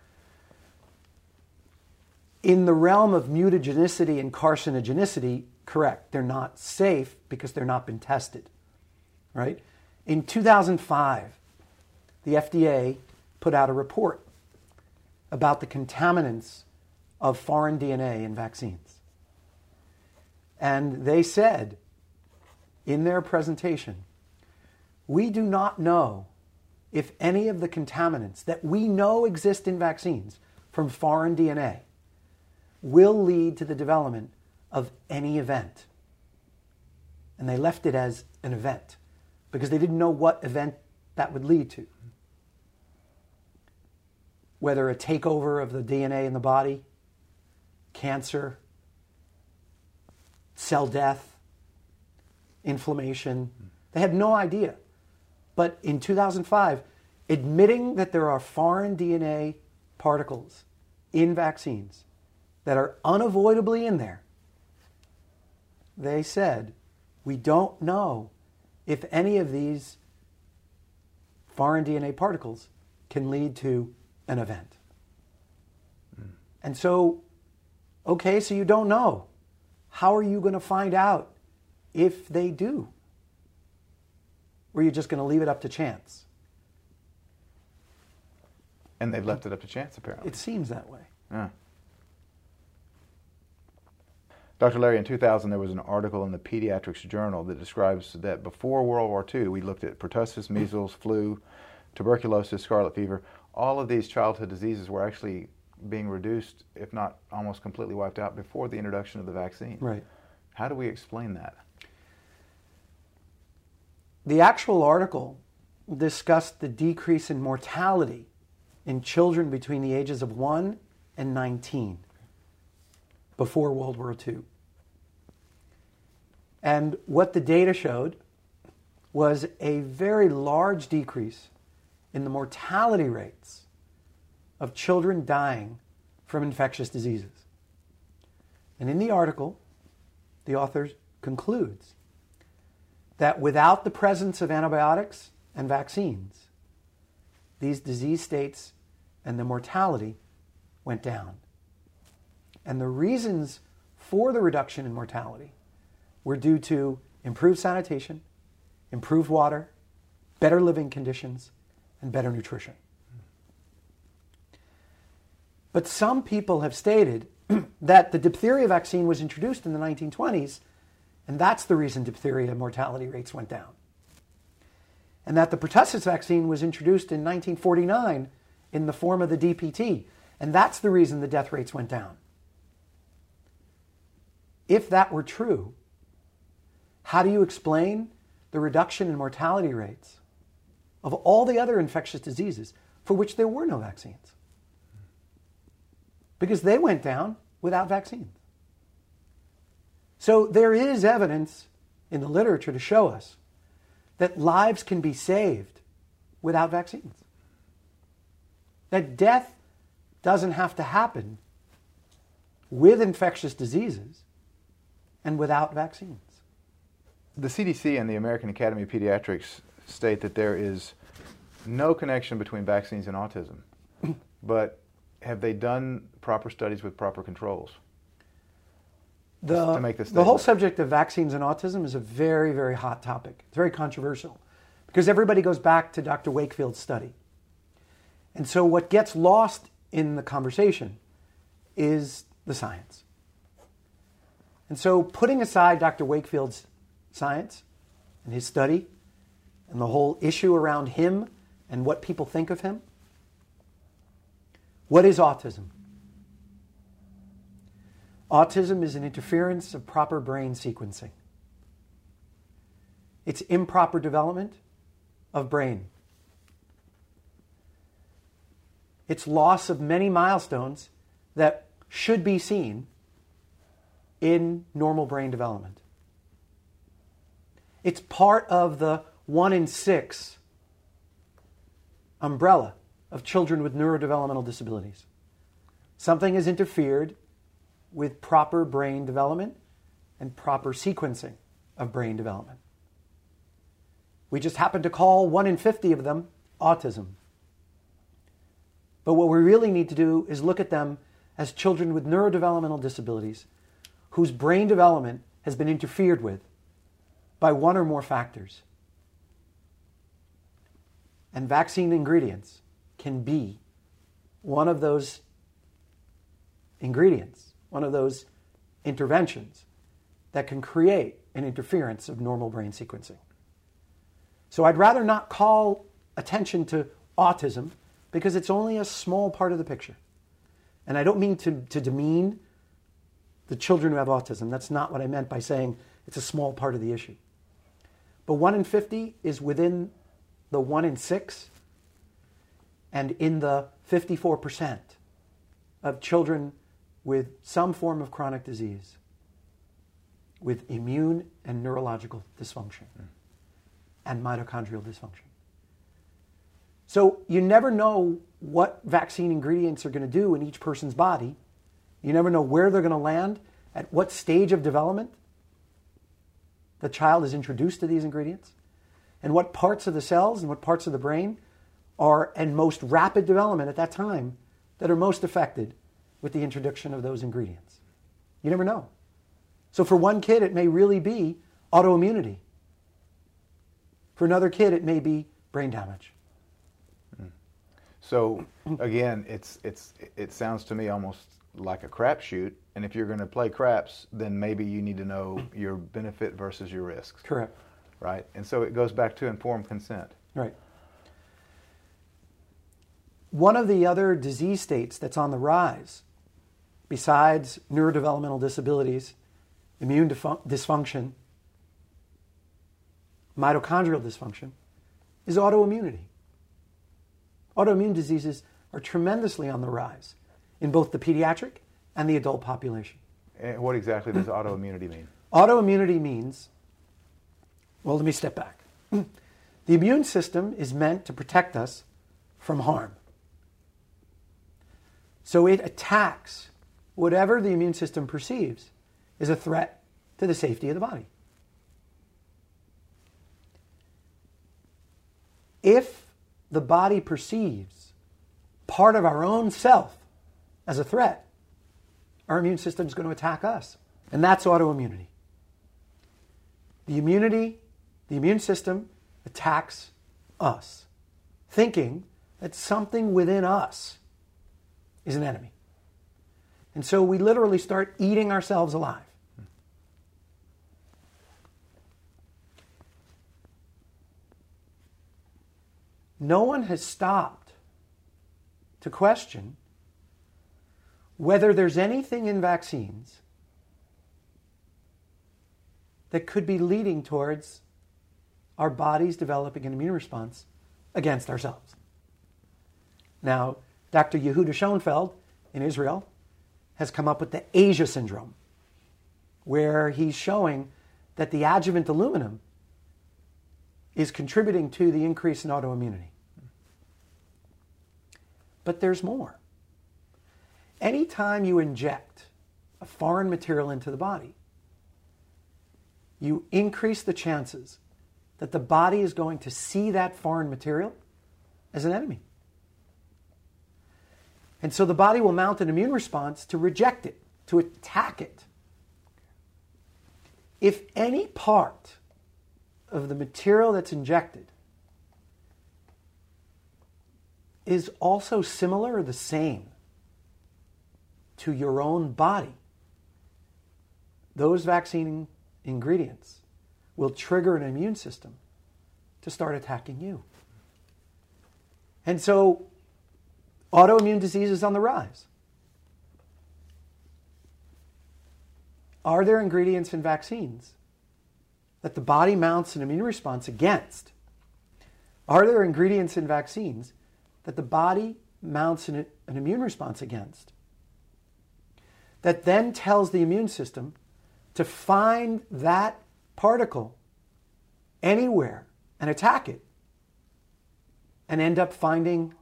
In the realm of mutagenicity and carcinogenicity, correct. They're not safe because they're not been tested, right? In 2005, the FDA put out a report about the contaminants of foreign DNA in vaccines. And they said in their presentation, we do not know if any of the contaminants that we know exist in vaccines from foreign DNA will lead to the development of any event. And they left it as an event because they didn't know what event that would lead to. Whether a takeover of the DNA in the body, cancer, cell death, inflammation. They had no idea. But in 2005, admitting that there are foreign DNA particles in vaccines that are unavoidably in there, they said, we don't know if any of these foreign DNA particles can lead to an event. And so, okay, so you don't know. How are you going to find out if they do? Or are you just going to leave it up to chance? And they've left it up to chance, apparently. It seems that way. Yeah. Dr. Larry, in 2000, there was an article in the Pediatrics Journal that describes that before World War II, we looked at pertussis, measles, flu, tuberculosis, scarlet fever. All of these childhood diseases were actually being reduced, if not almost completely wiped out, before the introduction of the vaccine. Right. How do we explain that? The actual article discussed the decrease in mortality in children between the ages of 1 and 19 before World War II. And what the data showed was a very large decrease in the mortality rates of children dying from infectious diseases. And in the article, the author concludes that without the presence of antibiotics and vaccines, these disease states and the mortality went down. And the reasons for the reduction in mortality were due to improved sanitation, improved water, better living conditions, and better nutrition. But some people have stated that the diphtheria vaccine was introduced in the 1920s, and that's the reason diphtheria mortality rates went down. And that the pertussis vaccine was introduced in 1949 in the form of the DPT, and that's the reason the death rates went down. If that were true, how do you explain the reduction in mortality rates of all the other infectious diseases for which there were no vaccines? Because they went down without vaccines. So there is evidence in the literature to show us that lives can be saved without vaccines. That death doesn't have to happen with infectious diseases and without vaccines. The CDC and the American Academy of Pediatrics state that there is no connection between vaccines and autism. But have they done proper studies with proper controls to make this statement? The whole subject of vaccines and autism is a very, very hot topic. It's very controversial because everybody goes back to Dr. Wakefield's study. And so what gets lost in the conversation is the science. And so putting aside Dr. Wakefield's science and his study and the whole issue around him and what people think of him, what is autism? Autism is an interference of proper brain sequencing. It's improper development of brain. It's loss of many milestones that should be seen in normal brain development. It's part of the 1 in 6 umbrella of children with neurodevelopmental disabilities. Something has interfered with proper brain development and proper sequencing of brain development. We just happen to call 1 in 50 of them autism. But what we really need to do is look at them as children with neurodevelopmental disabilities whose brain development has been interfered with by one or more factors. And vaccine ingredients can be one of those ingredients, one of those interventions that can create an interference of normal brain sequencing. So I'd rather not call attention to autism because it's only a small part of the picture. And I don't mean to demean the children who have autism. That's not what I meant by saying it's a small part of the issue. But 1 in 50 is within the 1 in 6 and in the 54% of children with some form of chronic disease, with immune and neurological dysfunction and mitochondrial dysfunction. So you never know what vaccine ingredients are going to do in each person's body. You never know where they're going to land, at what stage of development the child is introduced to these ingredients, and what parts of the cells and what parts of the brain are in most rapid development at that time that are most affected with the introduction of those ingredients. You never know. So for one kid, it may really be autoimmunity. For another kid, it may be brain damage. So again, it sounds to me almost like a crapshoot. And if you're going to play craps, then maybe you need to know your benefit versus your risks. Correct. Right? And so it goes back to informed consent. Right. One of the other disease states that's on the rise, besides neurodevelopmental disabilities, immune dysfunction, mitochondrial dysfunction, is autoimmunity. Autoimmune diseases are tremendously on the rise in both the pediatric and the adult population. And what exactly does autoimmunity mean? Autoimmunity means, well, let me step back. The immune system is meant to protect us from harm. So it attacks whatever the immune system perceives is a threat to the safety of the body. If the body perceives part of our own self as a threat, our immune system is going to attack us. And that's autoimmunity. The immune system attacks us, thinking that something within us is an enemy. And so we literally start eating ourselves alive. No one has stopped to question whether there's anything in vaccines that could be leading towards our bodies developing an immune response against ourselves. Now, Dr. Yehuda Schoenfeld in Israel has come up with the Asia syndrome, where he's showing that the adjuvant aluminum is contributing to the increase in autoimmunity. But there's more. Anytime you inject a foreign material into the body, you increase the chances that the body is going to see that foreign material as an enemy. And so the body will mount an immune response to reject it, to attack it. If any part of the material that's injected is also similar or the same to your own body, those vaccine ingredients will trigger an immune system to start attacking you. And so autoimmune disease is on the rise. Are there ingredients in vaccines that the body mounts an immune response against? Are there ingredients in vaccines that the body mounts an immune response against that then tells the immune system to find that particle anywhere and attack it and end up finding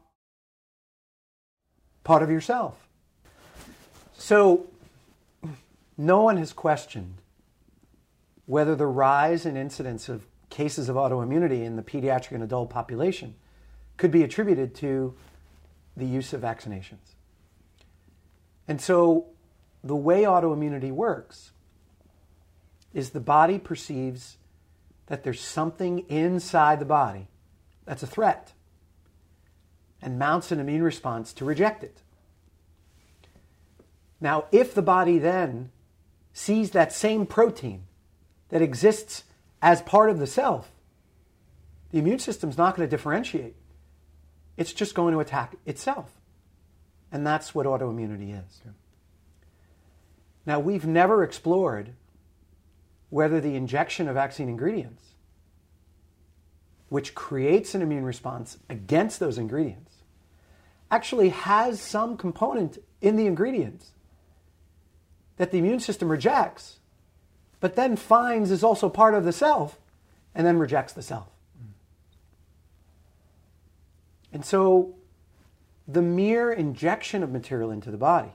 part of yourself? So no one has questioned whether the rise in incidence of cases of autoimmunity in the pediatric and adult population could be attributed to the use of vaccinations. And so the way autoimmunity works is the body perceives that there's something inside the body that's a threat and mounts an immune response to reject it. Now, if the body then sees that same protein that exists as part of the self, the immune system's not going to differentiate. It's just going to attack itself. And that's what autoimmunity is. Yeah. Now, we've never explored whether the injection of vaccine ingredients, which creates an immune response against those ingredients, actually has some component in the ingredients that the immune system rejects, but then finds is also part of the self, and then rejects the self. And so the mere injection of material into the body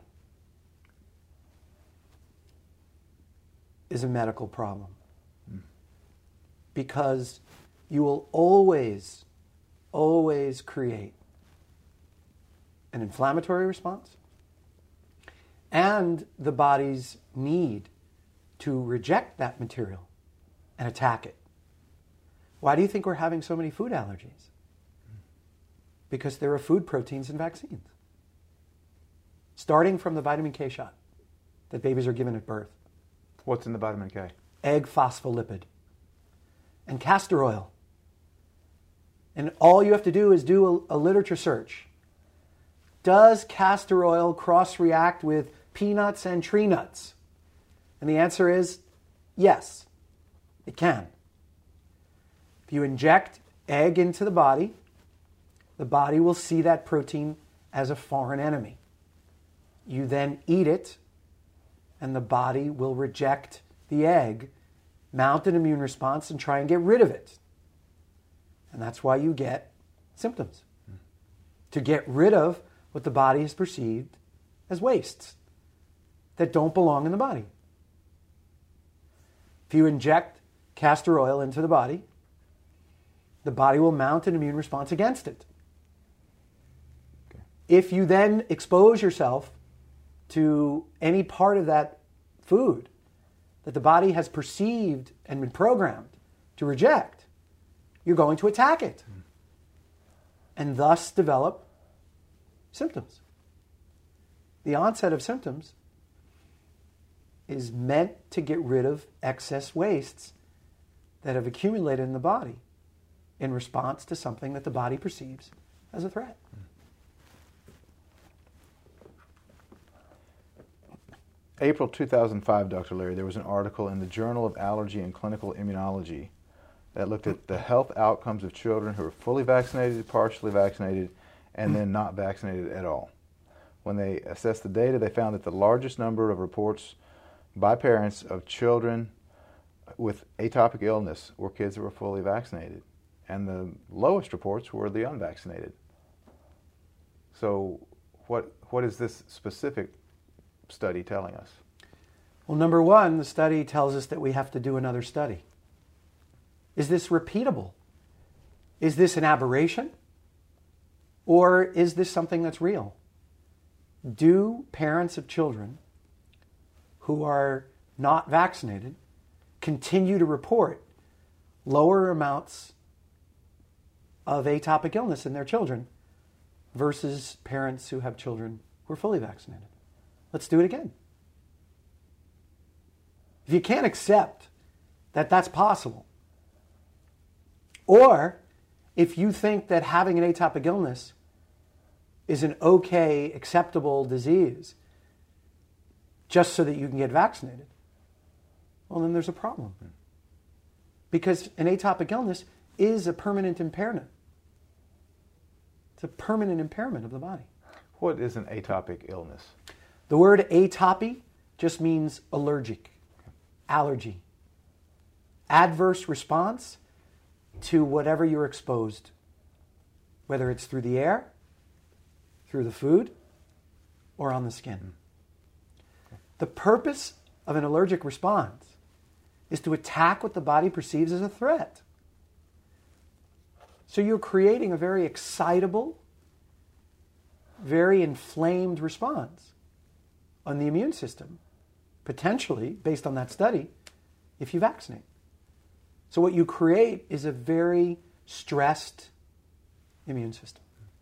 is a medical problem. Because you will always create an inflammatory response and the body's need to reject that material and attack it. Why do you think we're having so many food allergies? Because there are food proteins in vaccines. Starting from the vitamin K shot that babies are given at birth. What's in the vitamin K? Egg phospholipid and castor oil. And all you have to do is do a literature search. Does castor oil cross-react with peanuts and tree nuts? And the answer is yes, it can. If you inject egg into the body will see that protein as a foreign enemy. You then eat it, and the body will reject the egg, mount an immune response, and try and get rid of it. And that's why you get symptoms. To get rid of what the body has perceived as wastes that don't belong in the body. If you inject castor oil into the body will mount an immune response against it. Okay. If you then expose yourself to any part of that food that the body has perceived and been programmed to reject, you're going to attack it and thus develop symptoms. The onset of symptoms is meant to get rid of excess wastes that have accumulated in the body in response to something that the body perceives as a threat. April 2005, Dr. Larry, there was an article in the Journal of Allergy and Clinical Immunology that looked at the health outcomes of children who are fully vaccinated, partially vaccinated, and then not vaccinated at all. When they assessed the data, they found that the largest number of reports by parents of children with atopic illness were kids that were fully vaccinated, and the lowest reports were the unvaccinated. So what is this specific study telling us? Well, number one, the study tells us that we have to do another study. Is this repeatable? Is this an aberration? Or is this something that's real? Do parents of children who are not vaccinated continue to report lower amounts of atopic illness in their children versus parents who have children who are fully vaccinated? Let's do it again. If you can't accept that that's possible, or if you think that having an atopic illness is an okay, acceptable disease just so that you can get vaccinated, well, then there's a problem. Because an atopic illness is a permanent impairment. It's a permanent impairment of the body. What is an atopic illness? The word atopy just means allergic, allergy, adverse response to whatever you're exposed, whether it's through the air, through the food, or on the skin. The purpose of an allergic response is to attack what the body perceives as a threat. So you're creating a very excitable, very inflamed response on the immune system, potentially, based on that study, if you vaccinate. So what you create is a very stressed immune system.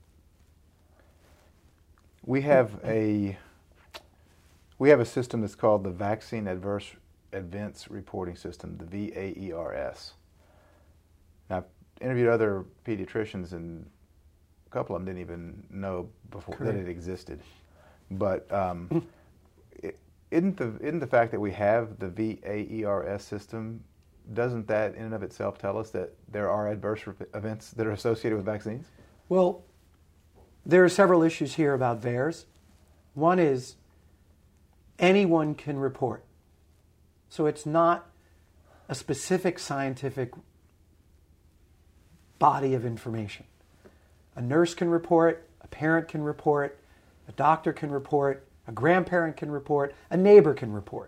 We have a system that's called the Vaccine Adverse Events Reporting System, the VAERS. Now, I've interviewed other pediatricians, and a couple of them didn't even know before that it existed. But isn't the fact that we have the VAERS system, doesn't that in and of itself tell us that there are adverse events that are associated with vaccines? Well, there are several issues here about VAERS. One is anyone can report. So it's not a specific scientific body of information. A nurse can report, a parent can report, a doctor can report, a grandparent can report, a neighbor can report.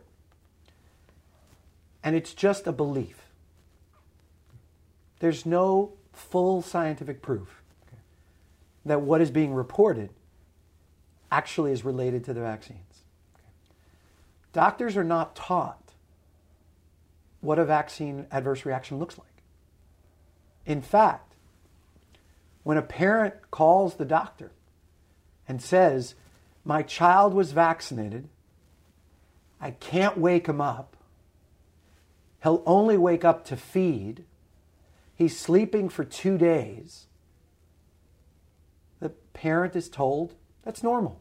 And it's just a belief. There's no full scientific proof that what is being reported actually is related to the vaccines. Doctors are not taught what a vaccine adverse reaction looks like. In fact, when a parent calls the doctor and says, "My child was vaccinated, I can't wake him up, he'll only wake up to feed, he's sleeping for 2 days," the parent is told that's normal.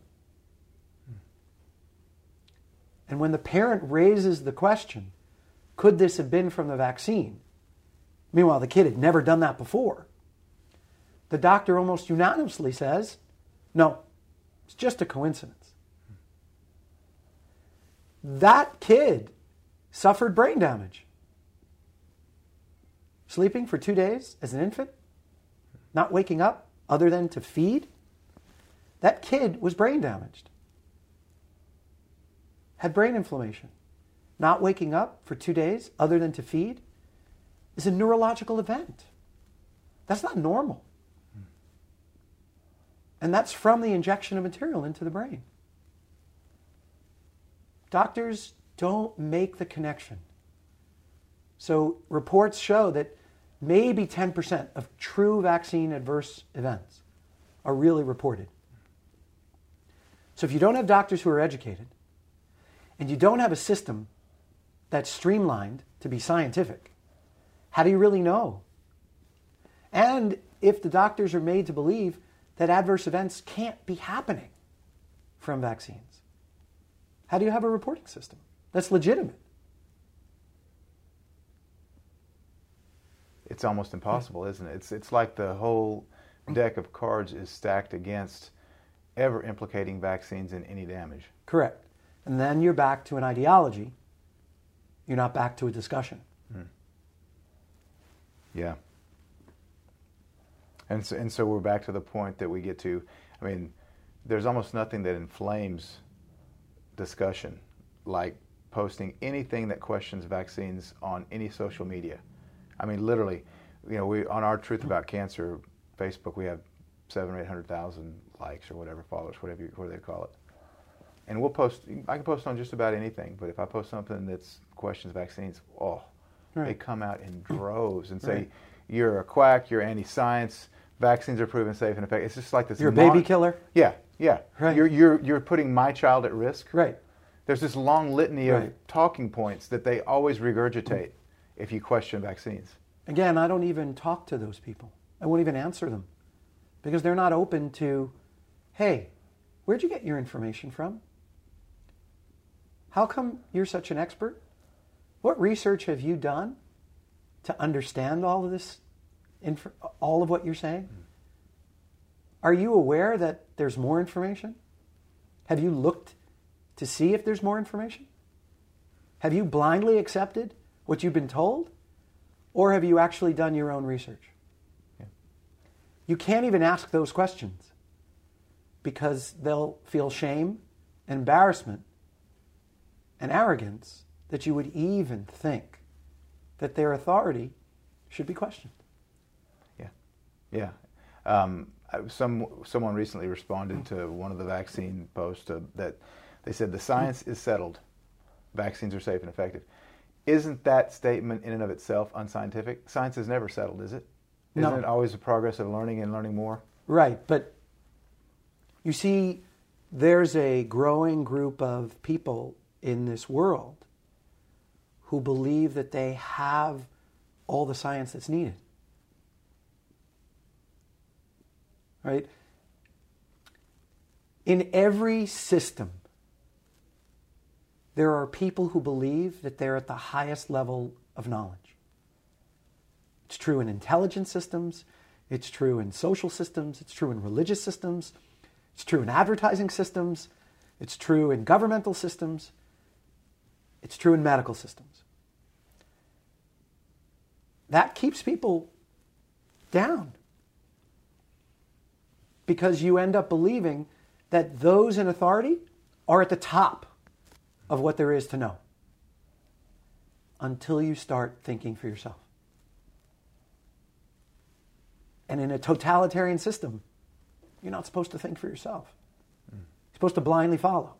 And when the parent raises the question, could this have been from the vaccine? Meanwhile, the kid had never done that before. The doctor almost unanimously says, no, It's just a coincidence. That kid suffered brain damage. Sleeping for 2 days as an infant, not waking up other than to feed. That kid was brain damaged. Had brain inflammation. Not waking up for 2 days other than to feed is a neurological event. That's not normal. And that's from the injection of material into the brain. Doctors don't make the connection. So reports show that maybe 10% of true vaccine adverse events are really reported. So if you don't have doctors who are educated, and you don't have a system that's streamlined to be scientific, how do you really know? And if the doctors are made to believe that adverse events can't be happening from vaccines, how do you have a reporting system that's legitimate? It's almost impossible, isn't it? It's like the whole deck of cards is stacked against ever implicating vaccines in any damage. Correct. And then you're back to an ideology. You're not back to a discussion. Yeah. And so we're back to the point that we get to. I mean, there's almost nothing that inflames discussion like posting anything that questions vaccines on any social media. I mean, literally, we on our Truth About Cancer Facebook, we have 700,000 or 800,000 likes or whatever, followers, whatever they call it. And I can post on just about anything, but if I post something that questions vaccines, they come out in droves and say, you're a quack, you're anti-science, vaccines are proven safe and effective. It's just like this. You're a baby killer? Yeah. Right. You're putting my child at risk. Right. There's this long litany of talking points that they always regurgitate if you question vaccines. Again, I don't even talk to those people. I won't even answer them because they're not open to, hey, where'd you get your information from? How come you're such an expert? What research have you done to understand all of this, all of what you're saying? Are you aware that there's more information? Have you looked to see if there's more information? Have you blindly accepted what you've been told? Or have you actually done your own research? Yeah. You can't even ask those questions because they'll feel shame, embarrassment, and arrogance that you would even think that their authority should be questioned. Yeah. Someone recently responded to one of the vaccine posts that they said the science is settled. Vaccines are safe and effective. Isn't that statement in and of itself unscientific? Science is never settled, is it? Isn't it always a progress of learning and learning more? Right, but you see, there's a growing group of people in this world who believe that they have all the science that's needed. Right? In every system, there are people who believe that they're at the highest level of knowledge. It's true in intelligence systems, it's true in social systems, it's true in religious systems, it's true in advertising systems, it's true in governmental systems, it's true in medical systems. That keeps people down because you end up believing that those in authority are at the top of what there is to know until you start thinking for yourself. And in a totalitarian system, you're not supposed to think for yourself. You're supposed to blindly follow.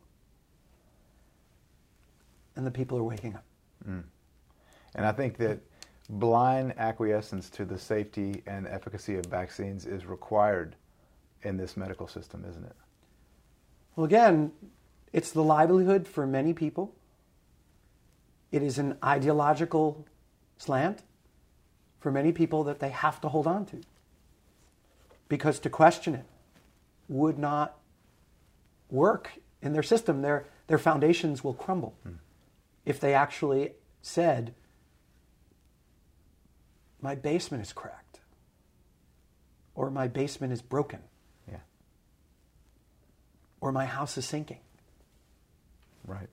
And the people are waking up. And I think that blind acquiescence to the safety and efficacy of vaccines is required in this medical system, isn't it? Well, again, it's the livelihood for many people. It is an ideological slant for many people that they have to hold on to. Because to question it would not work in their system. Their foundations will crumble if they actually said, my basement is cracked or my basement is broken. Yeah. or my house is sinking. Right.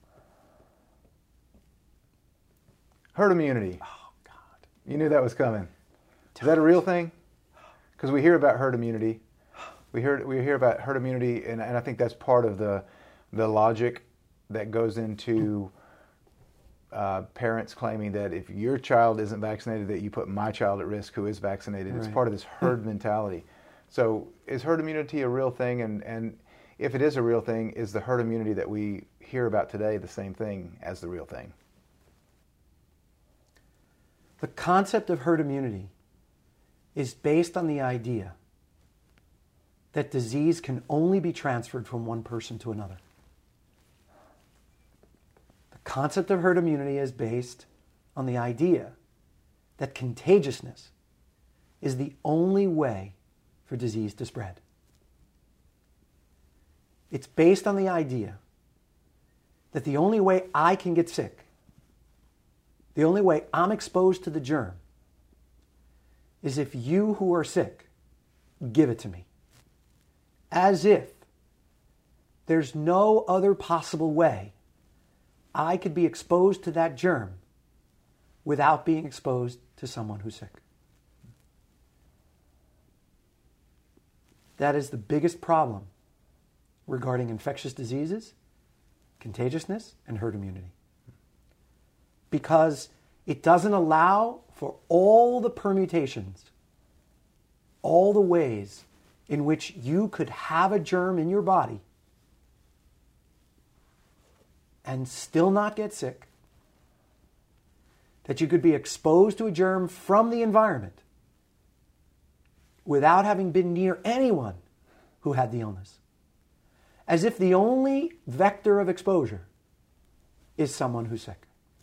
Herd immunity. Oh, God. You knew that was coming. Is that a real thing? Because we hear about herd immunity. We hear about herd immunity, and I think that's part of the logic that goes into parents claiming that if your child isn't vaccinated, that you put my child at risk who is vaccinated. It's part of this herd mentality. So is herd immunity a real thing? And if it is a real thing, is the herd immunity that we hear about today the same thing as the real thing? The concept of herd immunity is based on the idea that disease can only be transferred from one person to another. The concept of herd immunity is based on the idea that contagiousness is the only way for disease to spread. It's based on the idea that the only way I can get sick, the only way I'm exposed to the germ, is if you who are sick give it to me. As if there's no other possible way I could be exposed to that germ without being exposed to someone who's sick. That is the biggest problem regarding infectious diseases, contagiousness, and herd immunity. Because it doesn't allow for all the permutations, all the ways in which you could have a germ in your body and still not get sick, that you could be exposed to a germ from the environment without having been near anyone who had the illness. As if the only vector of exposure is someone who's sick.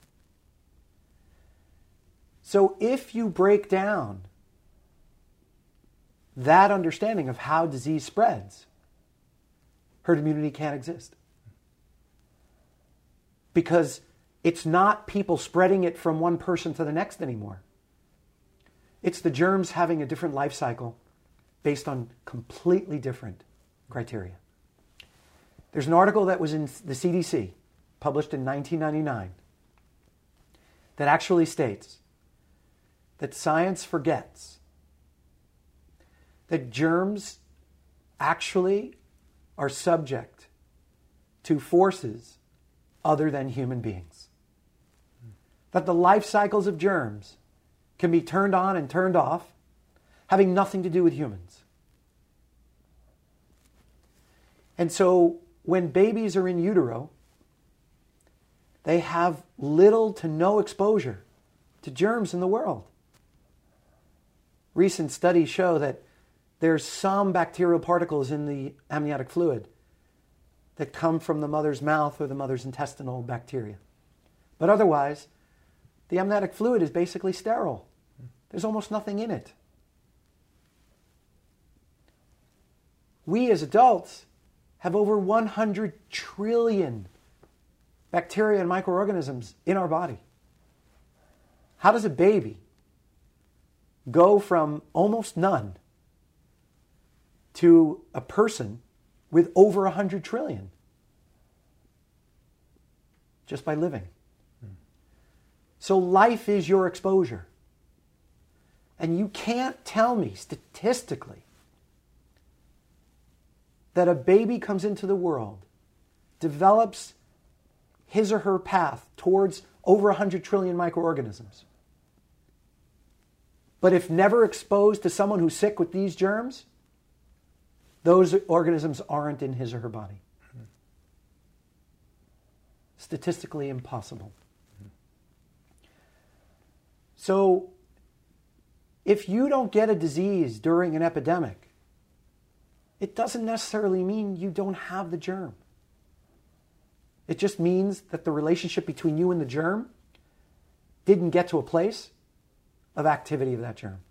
So if you break down that understanding of how disease spreads, herd immunity can't exist. Because it's not people spreading it from one person to the next anymore. It's the germs having a different life cycle based on completely different criteria. There's an article that was in the CDC, published in 1999, that actually states that science forgets that germs actually are subject to forces other than human beings. That the life cycles of germs can be turned on and turned off, having nothing to do with humans. And so when babies are in utero, they have little to no exposure to germs in the world. Recent studies show that there's some bacterial particles in the amniotic fluid that come from the mother's mouth or the mother's intestinal bacteria. But otherwise, the amniotic fluid is basically sterile. There's almost nothing in it. We as adults have over 100 trillion bacteria and microorganisms in our body. How does a baby go from almost none to a person with over 100 trillion? Just by living. So life is your exposure. And you can't tell me statistically that a baby comes into the world, develops his or her path towards over 100 trillion microorganisms. But if never exposed to someone who's sick with these germs, those organisms aren't in his or her body. Statistically impossible. So, if you don't get a disease during an epidemic, it doesn't necessarily mean you don't have the germ. It just means that the relationship between you and the germ didn't get to a place of activity of that germ.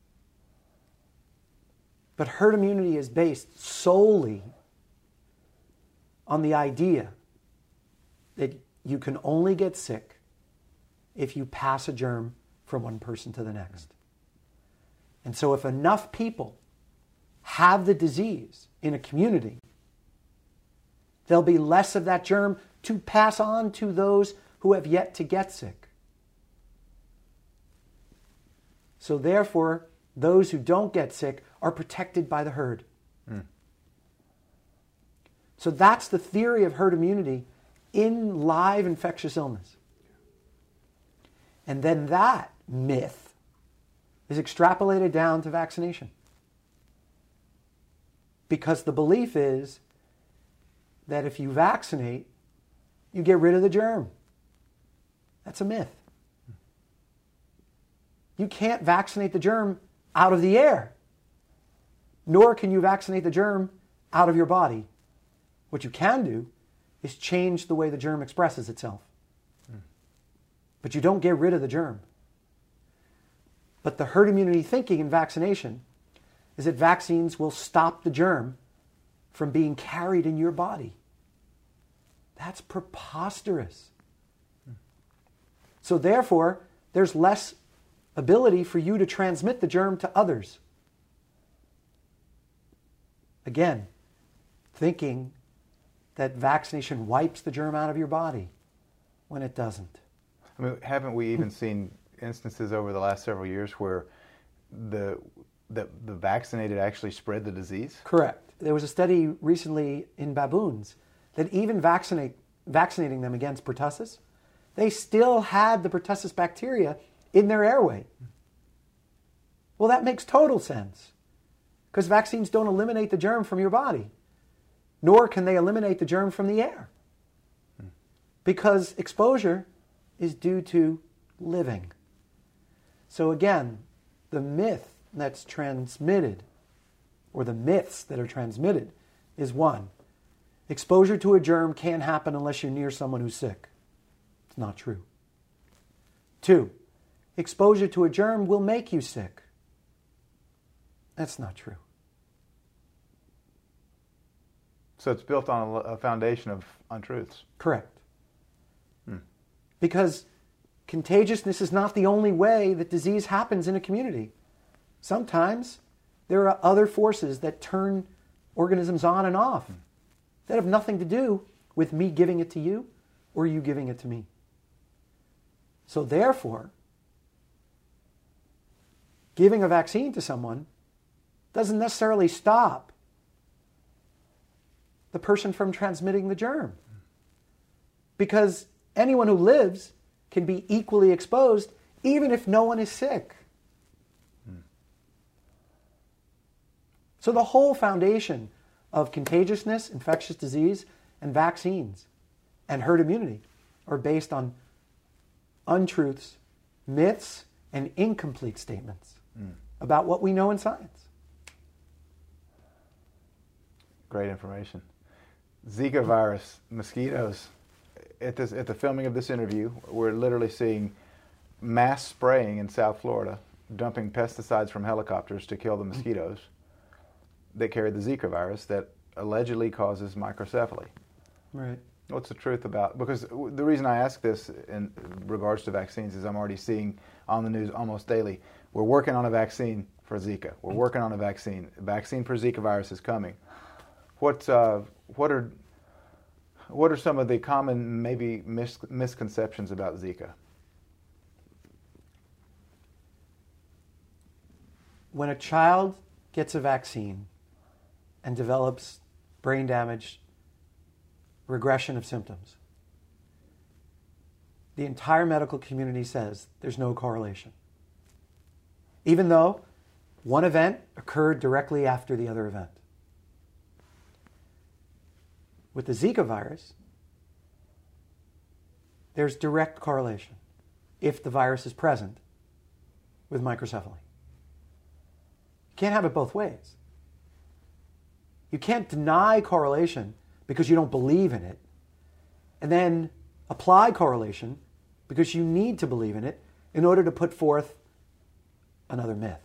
But herd immunity is based solely on the idea that you can only get sick if you pass a germ from one person to the next. And so if enough people have the disease in a community, There'll be less of that germ to pass on to those who have yet to get sick. So therefore, those who don't get sick are protected by the herd. So that's the theory of herd immunity in live infectious illness. And then that myth is extrapolated down to vaccination. Because the belief is that if you vaccinate, you get rid of the germ. That's a myth. You can't vaccinate the germ out of the air, nor can you vaccinate the germ out of your body. What you can do is change the way the germ expresses itself. But you don't get rid of the germ. But the herd immunity thinking in vaccination is that vaccines will stop the germ from being carried in your body. That's preposterous. So therefore, there's less ability for you to transmit the germ to others. Again, thinking that vaccination wipes the germ out of your body when it doesn't. I mean, haven't we even seen instances over the last several years where the vaccinated actually spread the disease? Correct. There was a study recently in baboons that even vaccinating them against pertussis, they still had the pertussis bacteria in their airway. Well, that makes total sense, because vaccines don't eliminate the germ from your body, nor can they eliminate the germ from the air, because exposure is due to living. So again, the myth that's transmitted, or the myths that are transmitted, is one, exposure to a germ can't happen unless you're near someone who's sick. It's not true. Two, exposure to a germ will make you sick. That's not true. So it's built on a foundation of untruths. Correct. Because contagiousness is not the only way that disease happens in a community. Sometimes there are other forces that turn organisms on and off that have nothing to do with me giving it to you or you giving it to me. So therefore, giving a vaccine to someone doesn't necessarily stop the person from transmitting the germ. Because anyone who lives can be equally exposed even if no one is sick. So the whole foundation of contagiousness, infectious disease, and vaccines and herd immunity are based on untruths, myths, and incomplete statements about what we know in science. Great information. Zika virus, mosquitoes. At the filming of this interview, we're literally seeing mass spraying in South Florida, dumping pesticides from helicopters to kill the mosquitoes that carry the Zika virus that allegedly causes microcephaly. Right. What's the truth about? Because the reason I ask this in regards to vaccines is I'm already seeing on the news almost daily, we're working on a vaccine for Zika. We're working on a vaccine. A vaccine for Zika virus is coming. What are some of the common maybe misconceptions about Zika? When a child gets a vaccine and develops brain damage, regression of symptoms, the entire medical community says there's no correlation. Even though one event occurred directly after the other event. With the Zika virus, there's direct correlation if the virus is present with microcephaly. You can't have it both ways. You can't deny correlation because you don't believe in it, and then apply correlation because you need to believe in it in order to put forth another myth.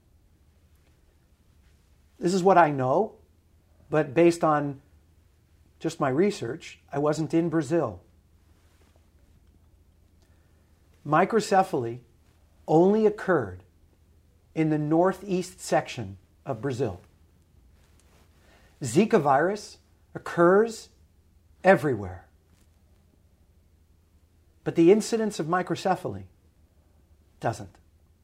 This is what I know, but based on just my research, I wasn't in Brazil. Microcephaly only occurred in the northeast section of Brazil. Zika virus occurs everywhere. But the incidence of microcephaly doesn't.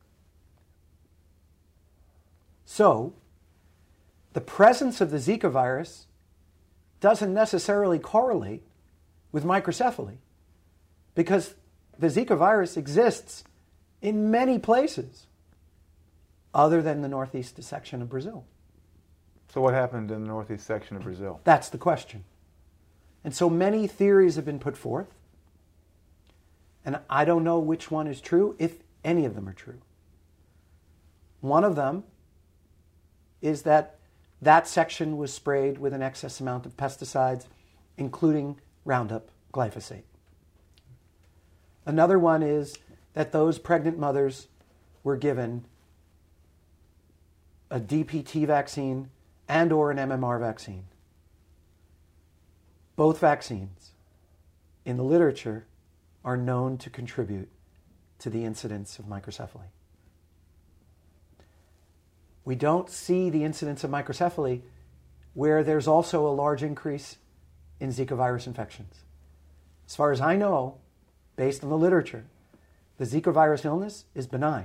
So, the presence of the Zika virus doesn't necessarily correlate with microcephaly, because the Zika virus exists in many places other than the northeast section of Brazil. So what happened in the northeast section of Brazil? That's the question. And so many theories have been put forth, and I don't know which one is true, if any of them are true. One of them is that that section was sprayed with an excess amount of pesticides, including Roundup glyphosate. Another one is that those pregnant mothers were given a DPT vaccine and or an MMR vaccine. Both vaccines in the literature are known to contribute to the incidence of microcephaly. We don't see the incidence of microcephaly where there's also a large increase in Zika virus infections. As far as I know, based on the literature, the Zika virus illness is benign.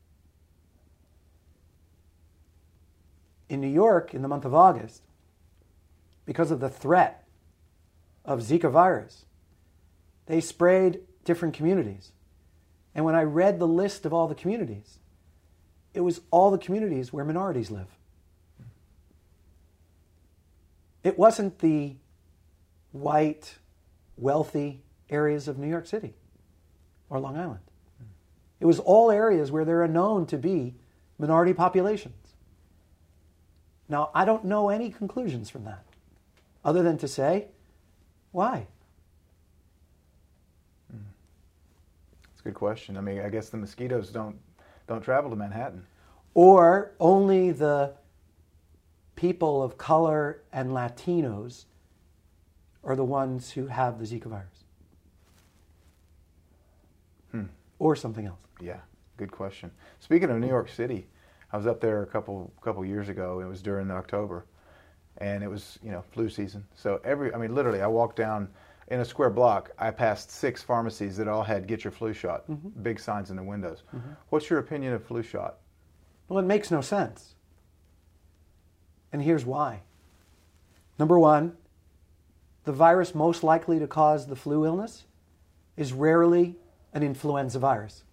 In New York, in the month of August, because of the threat of Zika virus, they sprayed different communities. And when I read the list of all the communities, it was all the communities where minorities live. It wasn't the white, wealthy areas of New York City or Long Island. It was all areas where there are known to be minority populations. Now, I don't know any conclusions from that, other than to say, why? That's a good question. I mean, I guess the mosquitoes don't travel to Manhattan. Or only the people of color and Latinos are the ones who have the Zika virus. Or something else. Yeah, good question. Speaking of New York City, I was up there a couple years ago. It was during October, and it was flu season. So literally, I walked down in a square block. I passed 6 pharmacies that all had "Get your flu shot," big signs in the windows. What's your opinion of flu shot? Well, it makes no sense, and here's why. Number one, the virus most likely to cause the flu illness is rarely an influenza virus.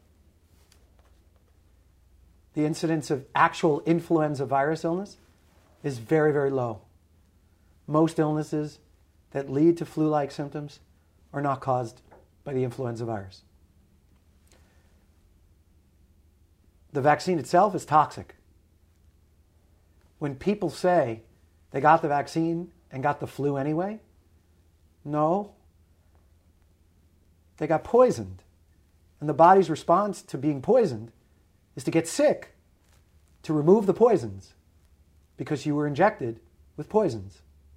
The incidence of actual influenza virus illness is very, very low. Most illnesses that lead to flu-like symptoms are not caused by the influenza virus. The vaccine itself is toxic. When people say they got the vaccine and got the flu anyway, no, they got poisoned. And the body's response to being poisoned is to get sick, to remove the poisons, because you were injected with poisons.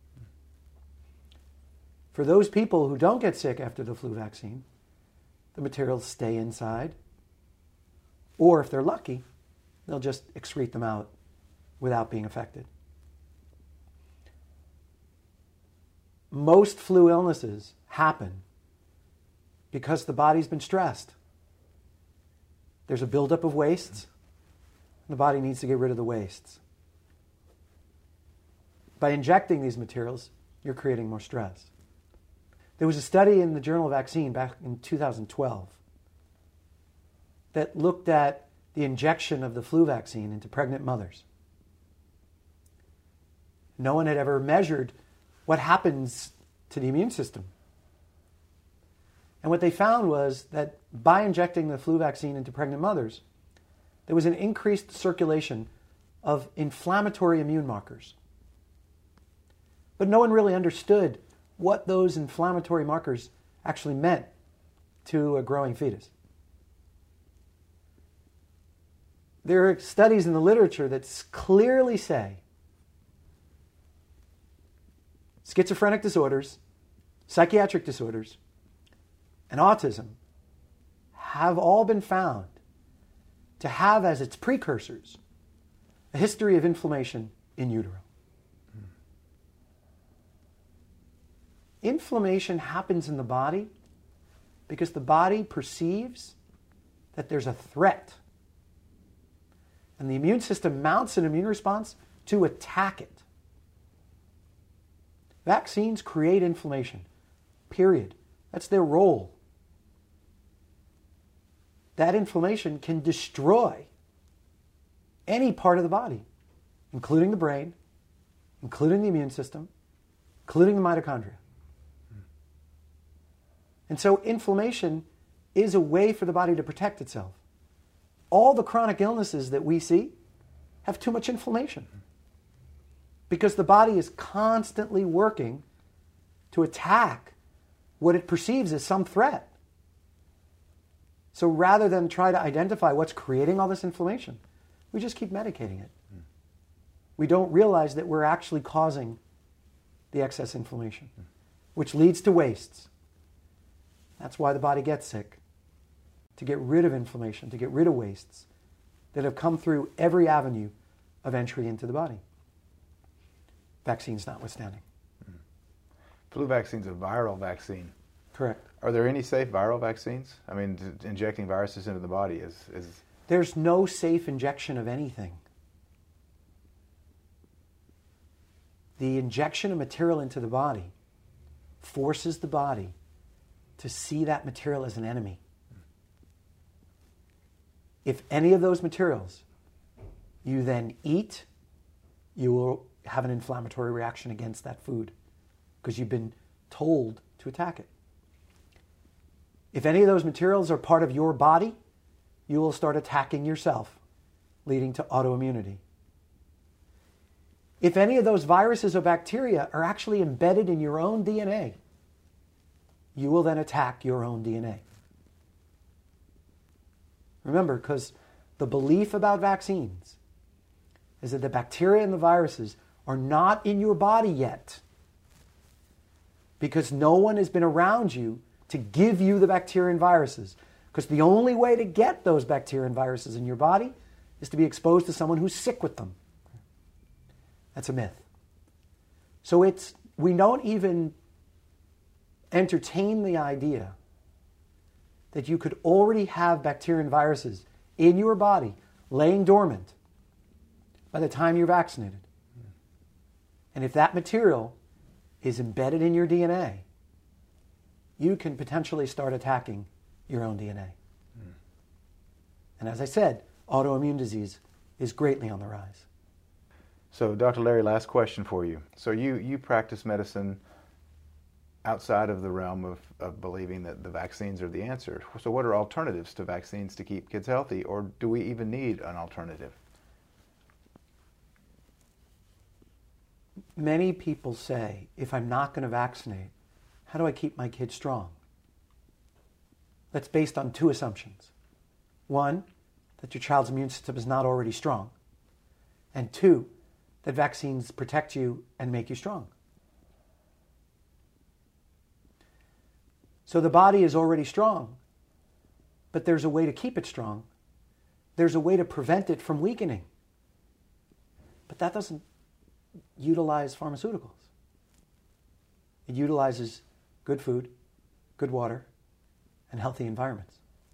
For those people who don't get sick after the flu vaccine, the materials stay inside, or if they're lucky, they'll just excrete them out without being affected. Most flu illnesses happen because the body's been stressed. There's a buildup of wastes. The body needs to get rid of the wastes. By injecting these materials, you're creating more stress. There was a study in the Journal of Vaccine back in 2012 that looked at the injection of the flu vaccine into pregnant mothers. No one had ever measured what happens to the immune system. And what they found was that by injecting the flu vaccine into pregnant mothers, there was an increased circulation of inflammatory immune markers. But no one really understood what those inflammatory markers actually meant to a growing fetus. There are studies in the literature that clearly say schizophrenic disorders, psychiatric disorders, and autism have all been found to have as its precursors a history of inflammation in utero. Inflammation happens in the body because the body perceives that there's a threat. And the immune system mounts an immune response to attack it. Vaccines create inflammation, period. That's their role. That inflammation can destroy any part of the body, including the brain, including the immune system, including the mitochondria. And so inflammation is a way for the body to protect itself. All the chronic illnesses that we see have too much inflammation because the body is constantly working to attack what it perceives as some threat. So rather than try to identify what's creating all this inflammation, we just keep medicating it. We don't realize that we're actually causing the excess inflammation, which leads to wastes. That's why the body gets sick, to get rid of inflammation, to get rid of wastes that have come through every avenue of entry into the body. Vaccines notwithstanding. Flu vaccine's a viral vaccine. Correct. Are there any safe viral vaccines? I mean, injecting viruses into the body is... There's no safe injection of anything. The injection of material into the body forces the body to see that material as an enemy. If any of those materials you then eat, you will have an inflammatory reaction against that food because you've been told to attack it. If any of those materials are part of your body, you will start attacking yourself, leading to autoimmunity. If any of those viruses or bacteria are actually embedded in your own DNA, you will then attack your own DNA. Remember, because the belief about vaccines is that the bacteria and the viruses are not in your body yet because no one has been around you to give you the bacteria and viruses. Because the only way to get those bacteria and viruses in your body is to be exposed to someone who's sick with them. That's a myth. So we don't even entertain the idea that you could already have bacteria and viruses in your body laying dormant by the time you're vaccinated. And if that material is embedded in your DNA, you can potentially start attacking your own DNA. And as I said, autoimmune disease is greatly on the rise. So, Dr. Larry, last question for you. So you practice medicine outside of the realm of believing that the vaccines are the answer. So what are alternatives to vaccines to keep kids healthy, or do we even need an alternative? Many people say, if I'm not going to vaccinate, how do I keep my kids strong? That's based on two assumptions. One, that your child's immune system is not already strong. And two, that vaccines protect you and make you strong. So the body is already strong, but there's a way to keep it strong. There's a way to prevent it from weakening. But that doesn't utilize pharmaceuticals. It utilizes good food, good water, and healthy environments.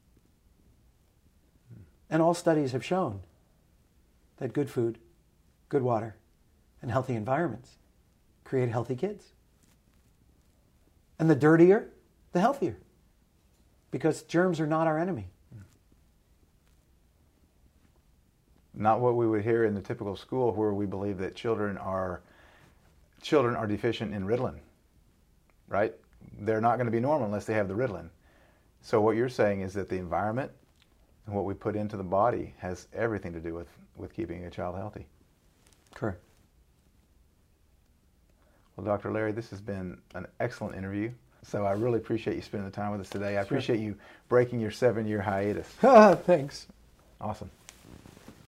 And all studies have shown that good food, good water, and healthy environments create healthy kids. And the dirtier, the healthier. Because germs are not our enemy. Not what we would hear in the typical school where we believe that children are deficient in Ritalin, right? They're not going to be normal unless they have the Ritalin. So what you're saying is that the environment and what we put into the body has everything to do with keeping a child healthy. Correct. Well, Dr. Larry, this has been an excellent interview. So I really appreciate you spending the time with us today. I appreciate you breaking your 7-year hiatus. Thanks. Awesome.